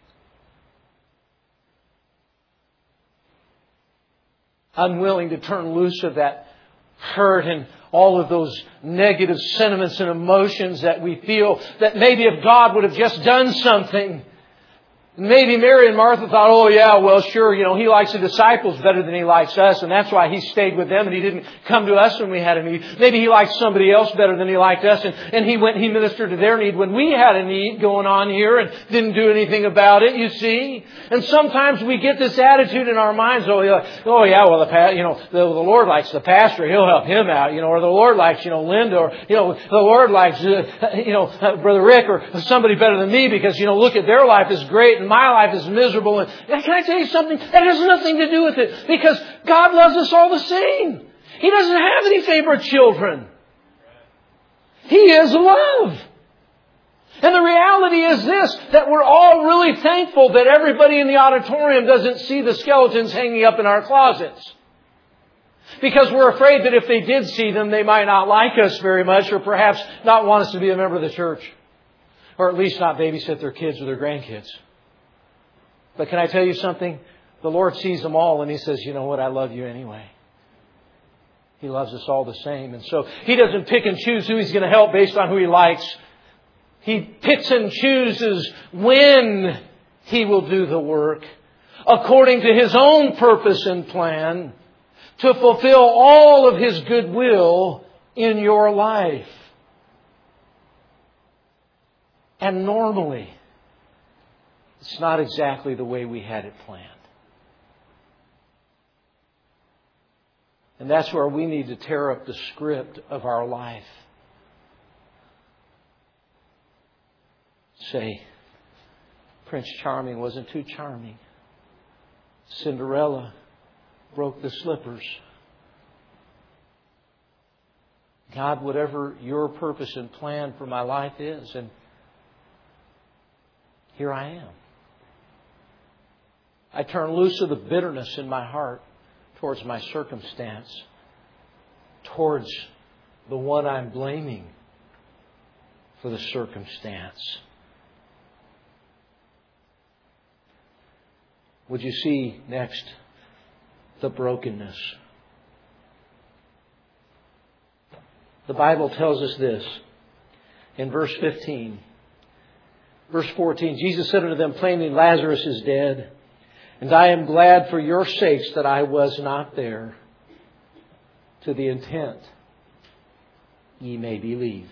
Unwilling to turn loose of that hurt and all of those negative sentiments and emotions that we feel, that maybe if God would have just done something. Maybe Mary and Martha thought, oh yeah, well sure, He likes the disciples better than He likes us, and that's why He stayed with them and He didn't come to us when we had a need. Maybe He liked somebody else better than He liked us, and He ministered to their need when we had a need going on here and didn't do anything about it, you see. And sometimes we get this attitude in our minds, well, the Lord likes the pastor, He'll help him out, or the Lord likes, Linda, or, the Lord likes, Brother Rick, or somebody better than me because, look at their life is great and my life is miserable. And can I tell you something? That has nothing to do with it. Because God loves us all the same. He doesn't have any favorite children. He is love. And the reality is this, that we're all really thankful that everybody in the auditorium doesn't see the skeletons hanging up in our closets. Because we're afraid that if they did see them, they might not like us very much or perhaps not want us to be a member of the church. Or at least not babysit their kids or their grandkids. But can I tell you something? The Lord sees them all and He says, you know what? I love you anyway. He loves us all the same. And so He doesn't pick and choose who He's going to help based on who He likes. He picks and chooses when He will do the work according to His own purpose and plan to fulfill all of His goodwill in your life. And normally, it's not exactly the way we had it planned. And that's where we need to tear up the script of our life. Say, Prince Charming wasn't too charming. Cinderella broke the slippers. God, whatever Your purpose and plan for my life is, and here I am. I turn loose of the bitterness in my heart towards my circumstance, towards the one I'm blaming for the circumstance. Would you see next the brokenness? The Bible tells us this in verse 15. Verse 14, Jesus said unto them plainly, Lazarus is dead, and I am glad for your sakes that I was not there, to the intent ye may believe.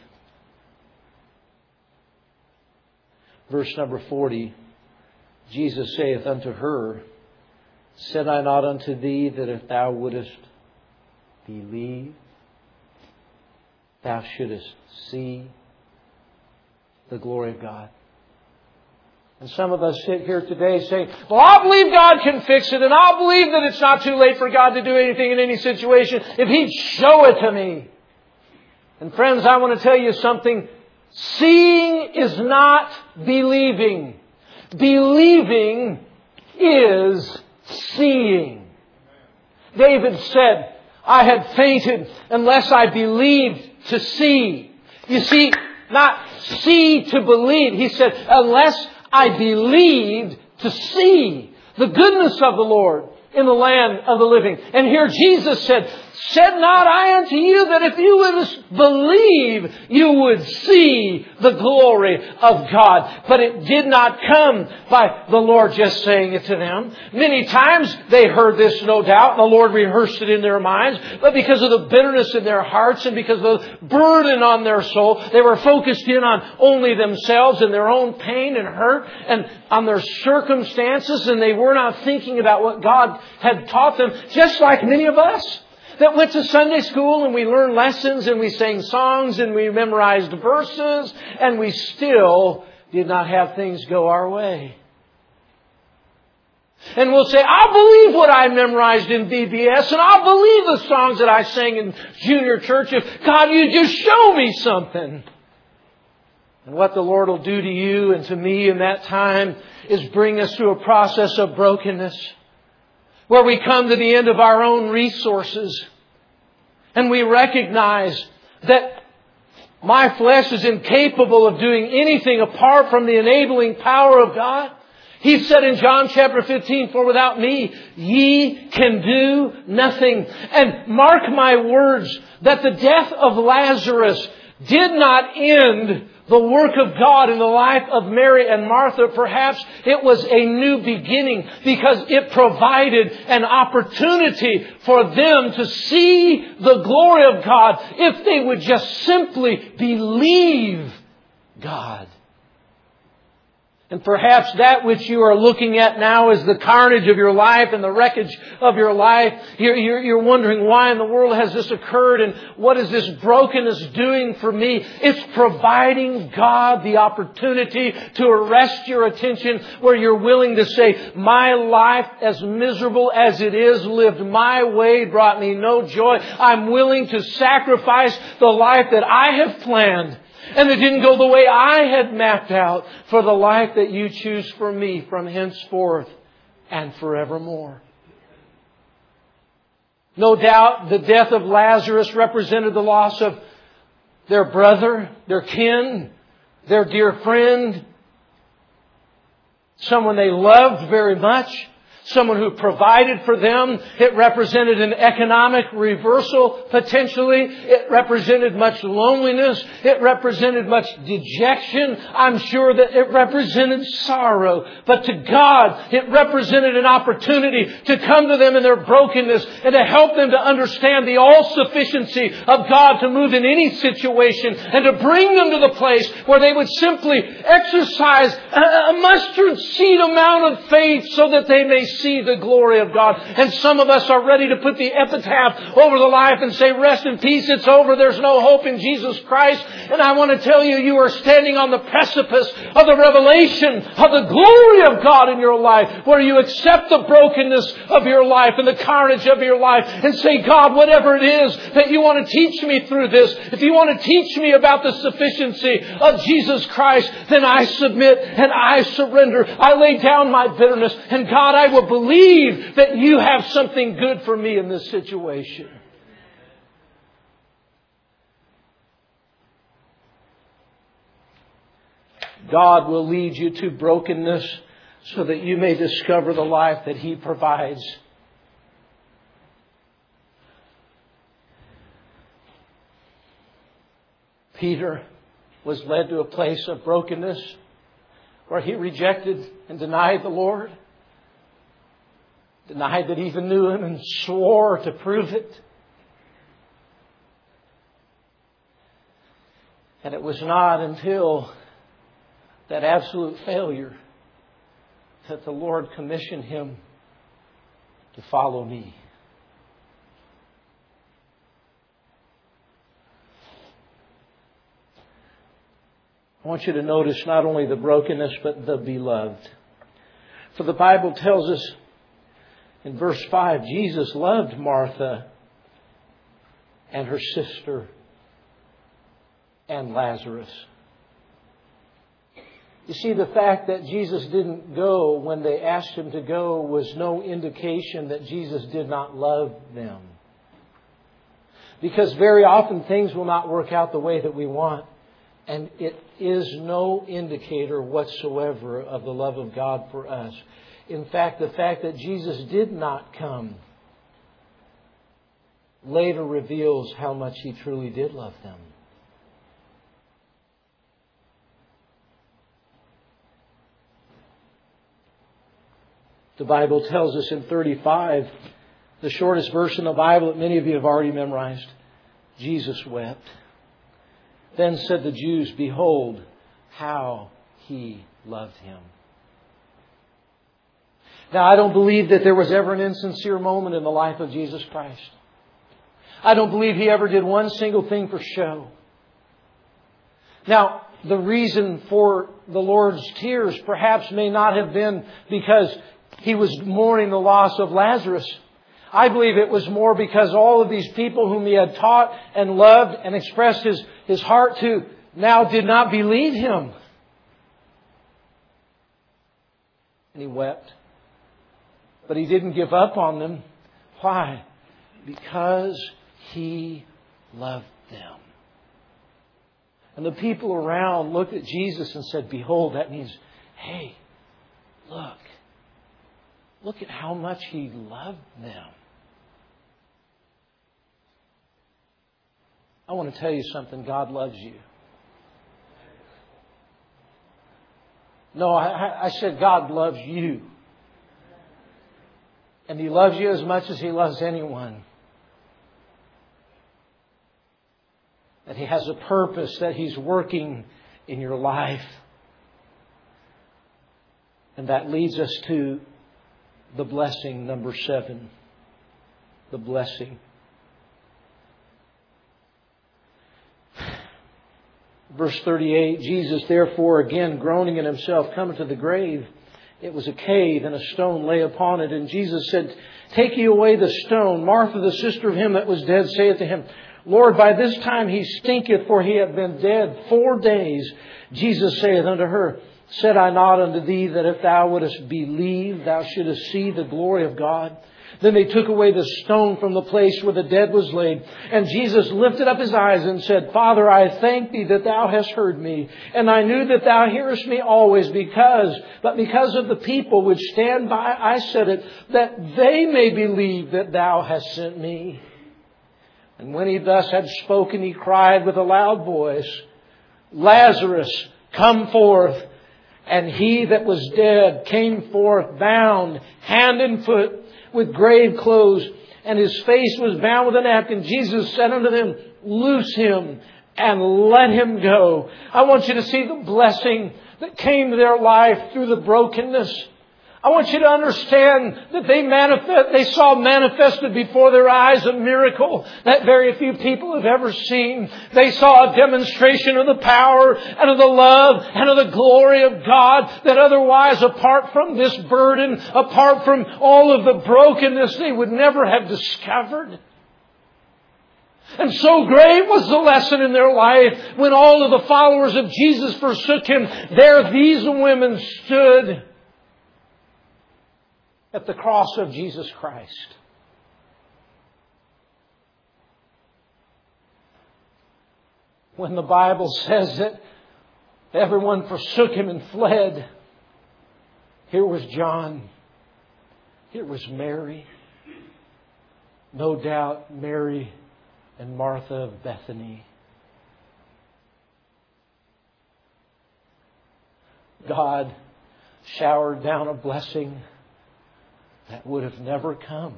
Verse number 40, Jesus saith unto her, Said I not unto thee that if thou wouldest believe, thou shouldest see the glory of God? And some of us sit here today saying, well, I believe God can fix it, and I believe that it's not too late for God to do anything in any situation if He'd show it to me. And friends, I want to tell you something. Seeing is not believing. Believing is seeing. David said, I had fainted unless I believed to see. You see, not see to believe. He said, unless I believed to see the goodness of the Lord in the land of the living. And here Jesus said, Said not I unto you that if you would believe, you would see the glory of God. But it did not come by the Lord just saying it to them. Many times they heard this, no doubt, and the Lord rehearsed it in their minds. But because of the bitterness in their hearts and because of the burden on their soul, they were focused in on only themselves and their own pain and hurt and on their circumstances. And they were not thinking about what God had taught them, just like many of us that went to Sunday school and we learned lessons and we sang songs and we memorized verses and we still did not have things go our way. And we'll say, I believe what I memorized in VBS and I believe the songs that I sang in junior church. If God, you just show me something. And what the Lord will do to you and to me in that time is bring us through a process of brokenness, where we come to the end of our own resources and we recognize that my flesh is incapable of doing anything apart from the enabling power of God. He said in John chapter 15, For without me ye can do nothing. And mark my words, that the death of Lazarus did not end the work of God in the life of Mary and Martha. Perhaps it was a new beginning because it provided an opportunity for them to see the glory of God if they would just simply believe God. And perhaps that which you are looking at now is the carnage of your life and the wreckage of your life. You're wondering why in the world has this occurred and what is this brokenness doing for me? It's providing God the opportunity to arrest your attention where you're willing to say, my life, as miserable as it is, lived my way, brought me no joy. I'm willing to sacrifice the life that I have planned. And it didn't go the way I had mapped out for the life that you choose for me from henceforth and forevermore. No doubt the death of Lazarus represented the loss of their brother, their kin, their dear friend, someone they loved very much. Someone who provided for them. It represented an economic reversal, potentially. It represented much loneliness. It represented much dejection. I'm sure that it represented sorrow. But to God, it represented an opportunity to come to them in their brokenness and to help them to understand the all-sufficiency of God to move in any situation and to bring them to the place where they would simply exercise a mustard seed amount of faith so that they may see the glory of God. And some of us are ready to put the epitaph over the life and say, rest in peace, it's over, there's no hope in Jesus Christ. And I want to tell you, you are standing on the precipice of the revelation of the glory of God in your life, where you accept the brokenness of your life and the carnage of your life and say, God, whatever it is that you want to teach me through this, if you want to teach me about the sufficiency of Jesus Christ, then I submit and I surrender. I lay down my bitterness, and God, I will believe that you have something good for me in this situation. God will lead you to brokenness so that you may discover the life that He provides. Peter was led to a place of brokenness where he rejected and denied the Lord, denied that he even knew Him, and swore to prove it. And it was not until that absolute failure that the Lord commissioned him to follow me. I want you to notice not only the brokenness, but the beloved. For the Bible tells us in verse 5, Jesus loved Martha and her sister and Lazarus. You see, the fact that Jesus didn't go when they asked Him to go was no indication that Jesus did not love them. Because very often things will not work out the way that we want. And it is no indicator whatsoever of the love of God for us. In fact, the fact that Jesus did not come later reveals how much He truly did love them. The Bible tells us in 35, the shortest verse in the Bible that many of you have already memorized, Jesus wept. Then said the Jews, "Behold, how He loved him." Now, I don't believe that there was ever an insincere moment in the life of Jesus Christ. I don't believe He ever did one single thing for show. Now, the reason for the Lord's tears perhaps may not have been because He was mourning the loss of Lazarus. I believe it was more because all of these people whom He had taught and loved and expressed His heart to now did not believe Him. And He wept. But He didn't give up on them. Why? Because He loved them. And the people around looked at Jesus and said, "Behold," that means, hey, look. Look at how much He loved them. I want to tell you something. God loves you. No, I said God loves you. And He loves you as much as He loves anyone. That He has a purpose, that He's working in your life. And that leads us to the blessing, number 7. The blessing. Verse 38, Jesus therefore again groaning in Himself cometh to the grave. It was a cave, and a stone lay upon it. And Jesus said, "Take ye away the stone." Martha, the sister of him that was dead, saith to Him, "Lord, by this time he stinketh, for he hath been dead 4 days." Jesus saith unto her, "Said I not unto thee that if thou wouldest believe, thou shouldest see the glory of God?" Then they took away the stone from the place where the dead was laid. And Jesus lifted up His eyes and said, "Father, I thank Thee that Thou hast heard me. And I knew that Thou hearest me always, because of the people which stand by, I said it, that they may believe that Thou hast sent me." And when He thus had spoken, He cried with a loud voice, "Lazarus, come forth." And he that was dead came forth, bound hand and foot with grave clothes, and his face was bound with a napkin. Jesus said unto them, "Loose him and let him go." I want you to see the blessing that came to their life through the brokenness. I want you to understand that they saw manifested before their eyes a miracle that very few people have ever seen. They saw a demonstration of the power and of the love and of the glory of God that otherwise, apart from this burden, apart from all of the brokenness, they would never have discovered. And so great was the lesson in their life when all of the followers of Jesus forsook Him. There these women stood at the cross of Jesus Christ. When the Bible says that everyone forsook Him and fled, here was John. Here was Mary. No doubt Mary and Martha of Bethany. God showered down a blessing that would have never come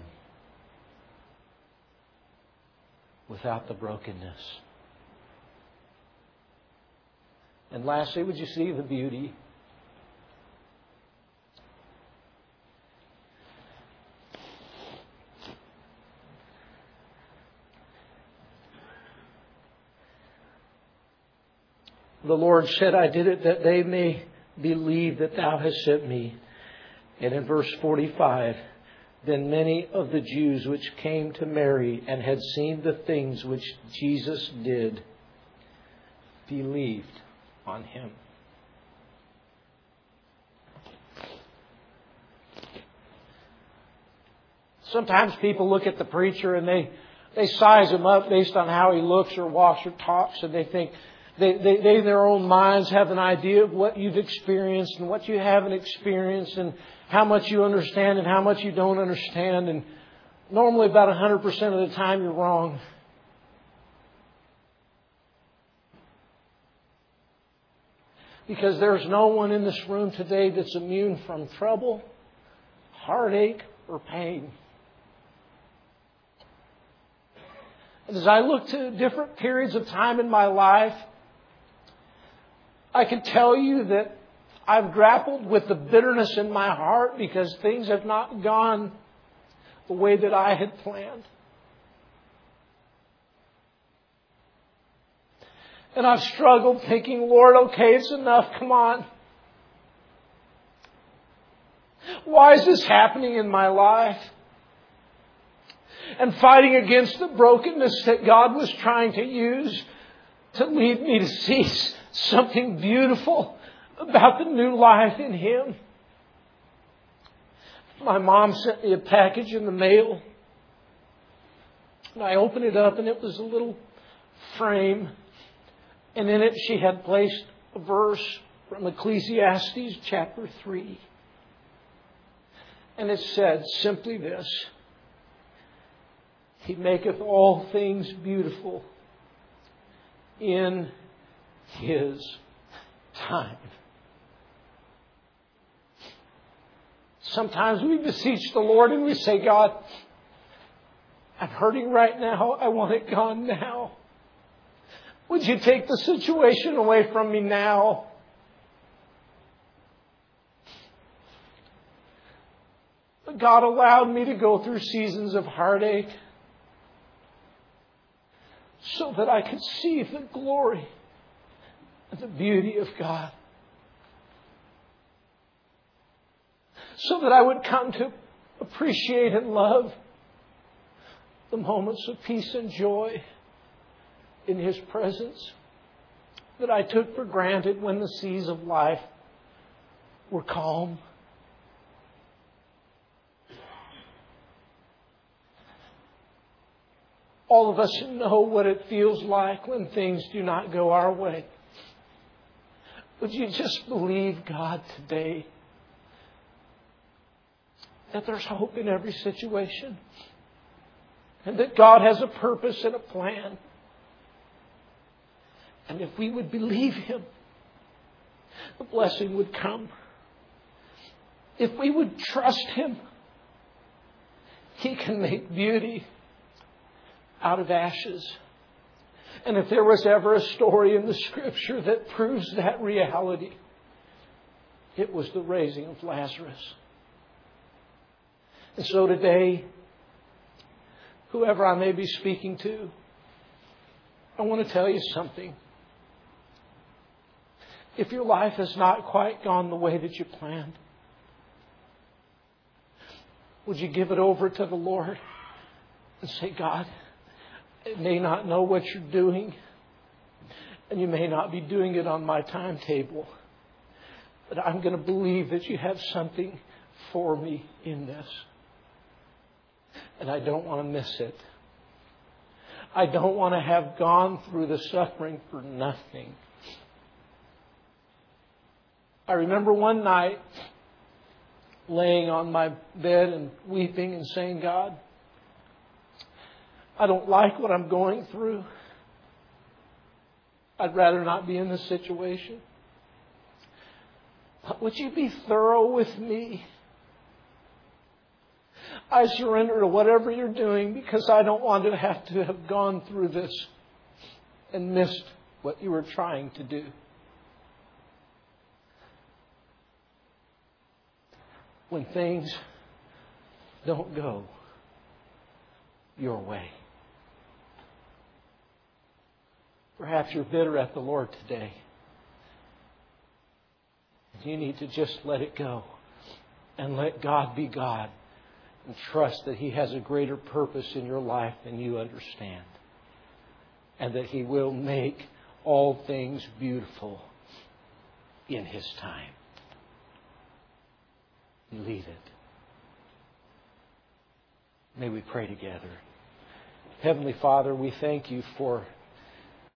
without the brokenness. And lastly, would you see the beauty? The Lord said, I did it that they may believe that thou hast sent me. And in verse 45, then many of the Jews which came to Mary and had seen the things which Jesus did believed on Him. Sometimes people look at the preacher and they size him up based on how he looks or walks or talks, and they think they in their own minds have an idea of what you've experienced and what you haven't experienced and how much you understand and how much you don't understand. And normally about 100% of the time you're wrong. Because there's no one in this room today that's immune from trouble, heartache, or pain. And as I look to different periods of time in my life, I can tell you that I've grappled with the bitterness in my heart because things have not gone the way that I had planned. And I've struggled thinking, Lord, okay, it's enough. Come on. Why is this happening in my life? And fighting against the brokenness that God was trying to use to lead me to see something beautiful about the new life in Him. My mom sent me a package in the mail. And I opened it up and it was a little frame. And in it she had placed a verse from Ecclesiastes chapter 3. And it said simply this: He maketh all things beautiful in His time. Sometimes we beseech the Lord and we say, God, I'm hurting right now. I want it gone now. Would you take the situation away from me now? But God allowed me to go through seasons of heartache so that I could see the glory and the beauty of God. So that I would come to appreciate and love the moments of peace and joy in His presence that I took for granted when the seas of life were calm. All of us know what it feels like when things do not go our way. Would you just believe God today that there's hope in every situation and that God has a purpose and a plan? And if we would believe Him, the blessing would come. If we would trust Him, He can make beauty out of ashes. And if there was ever a story in the Scripture that proves that reality, it was the raising of Lazarus. And so today, whoever I may be speaking to, I want to tell you something. If your life has not quite gone the way that you planned, would you give it over to the Lord and say, God, I may not know what you're doing, and you may not be doing it on my timetable, but I'm going to believe that you have something for me in this. And I don't want to miss it. I don't want to have gone through the suffering for nothing. I remember one night laying on my bed and weeping and saying, God, I don't like what I'm going through. I'd rather not be in this situation. Would you be thorough with me? I surrender to whatever you're doing because I don't want to have gone through this and missed what you were trying to do. When things don't go your way. Perhaps you're bitter at the Lord today. You need to just let it go and let God be God and trust that He has a greater purpose in your life than you understand, and that He will make all things beautiful in His time. Believe it. May we pray together. Heavenly Father, we thank You for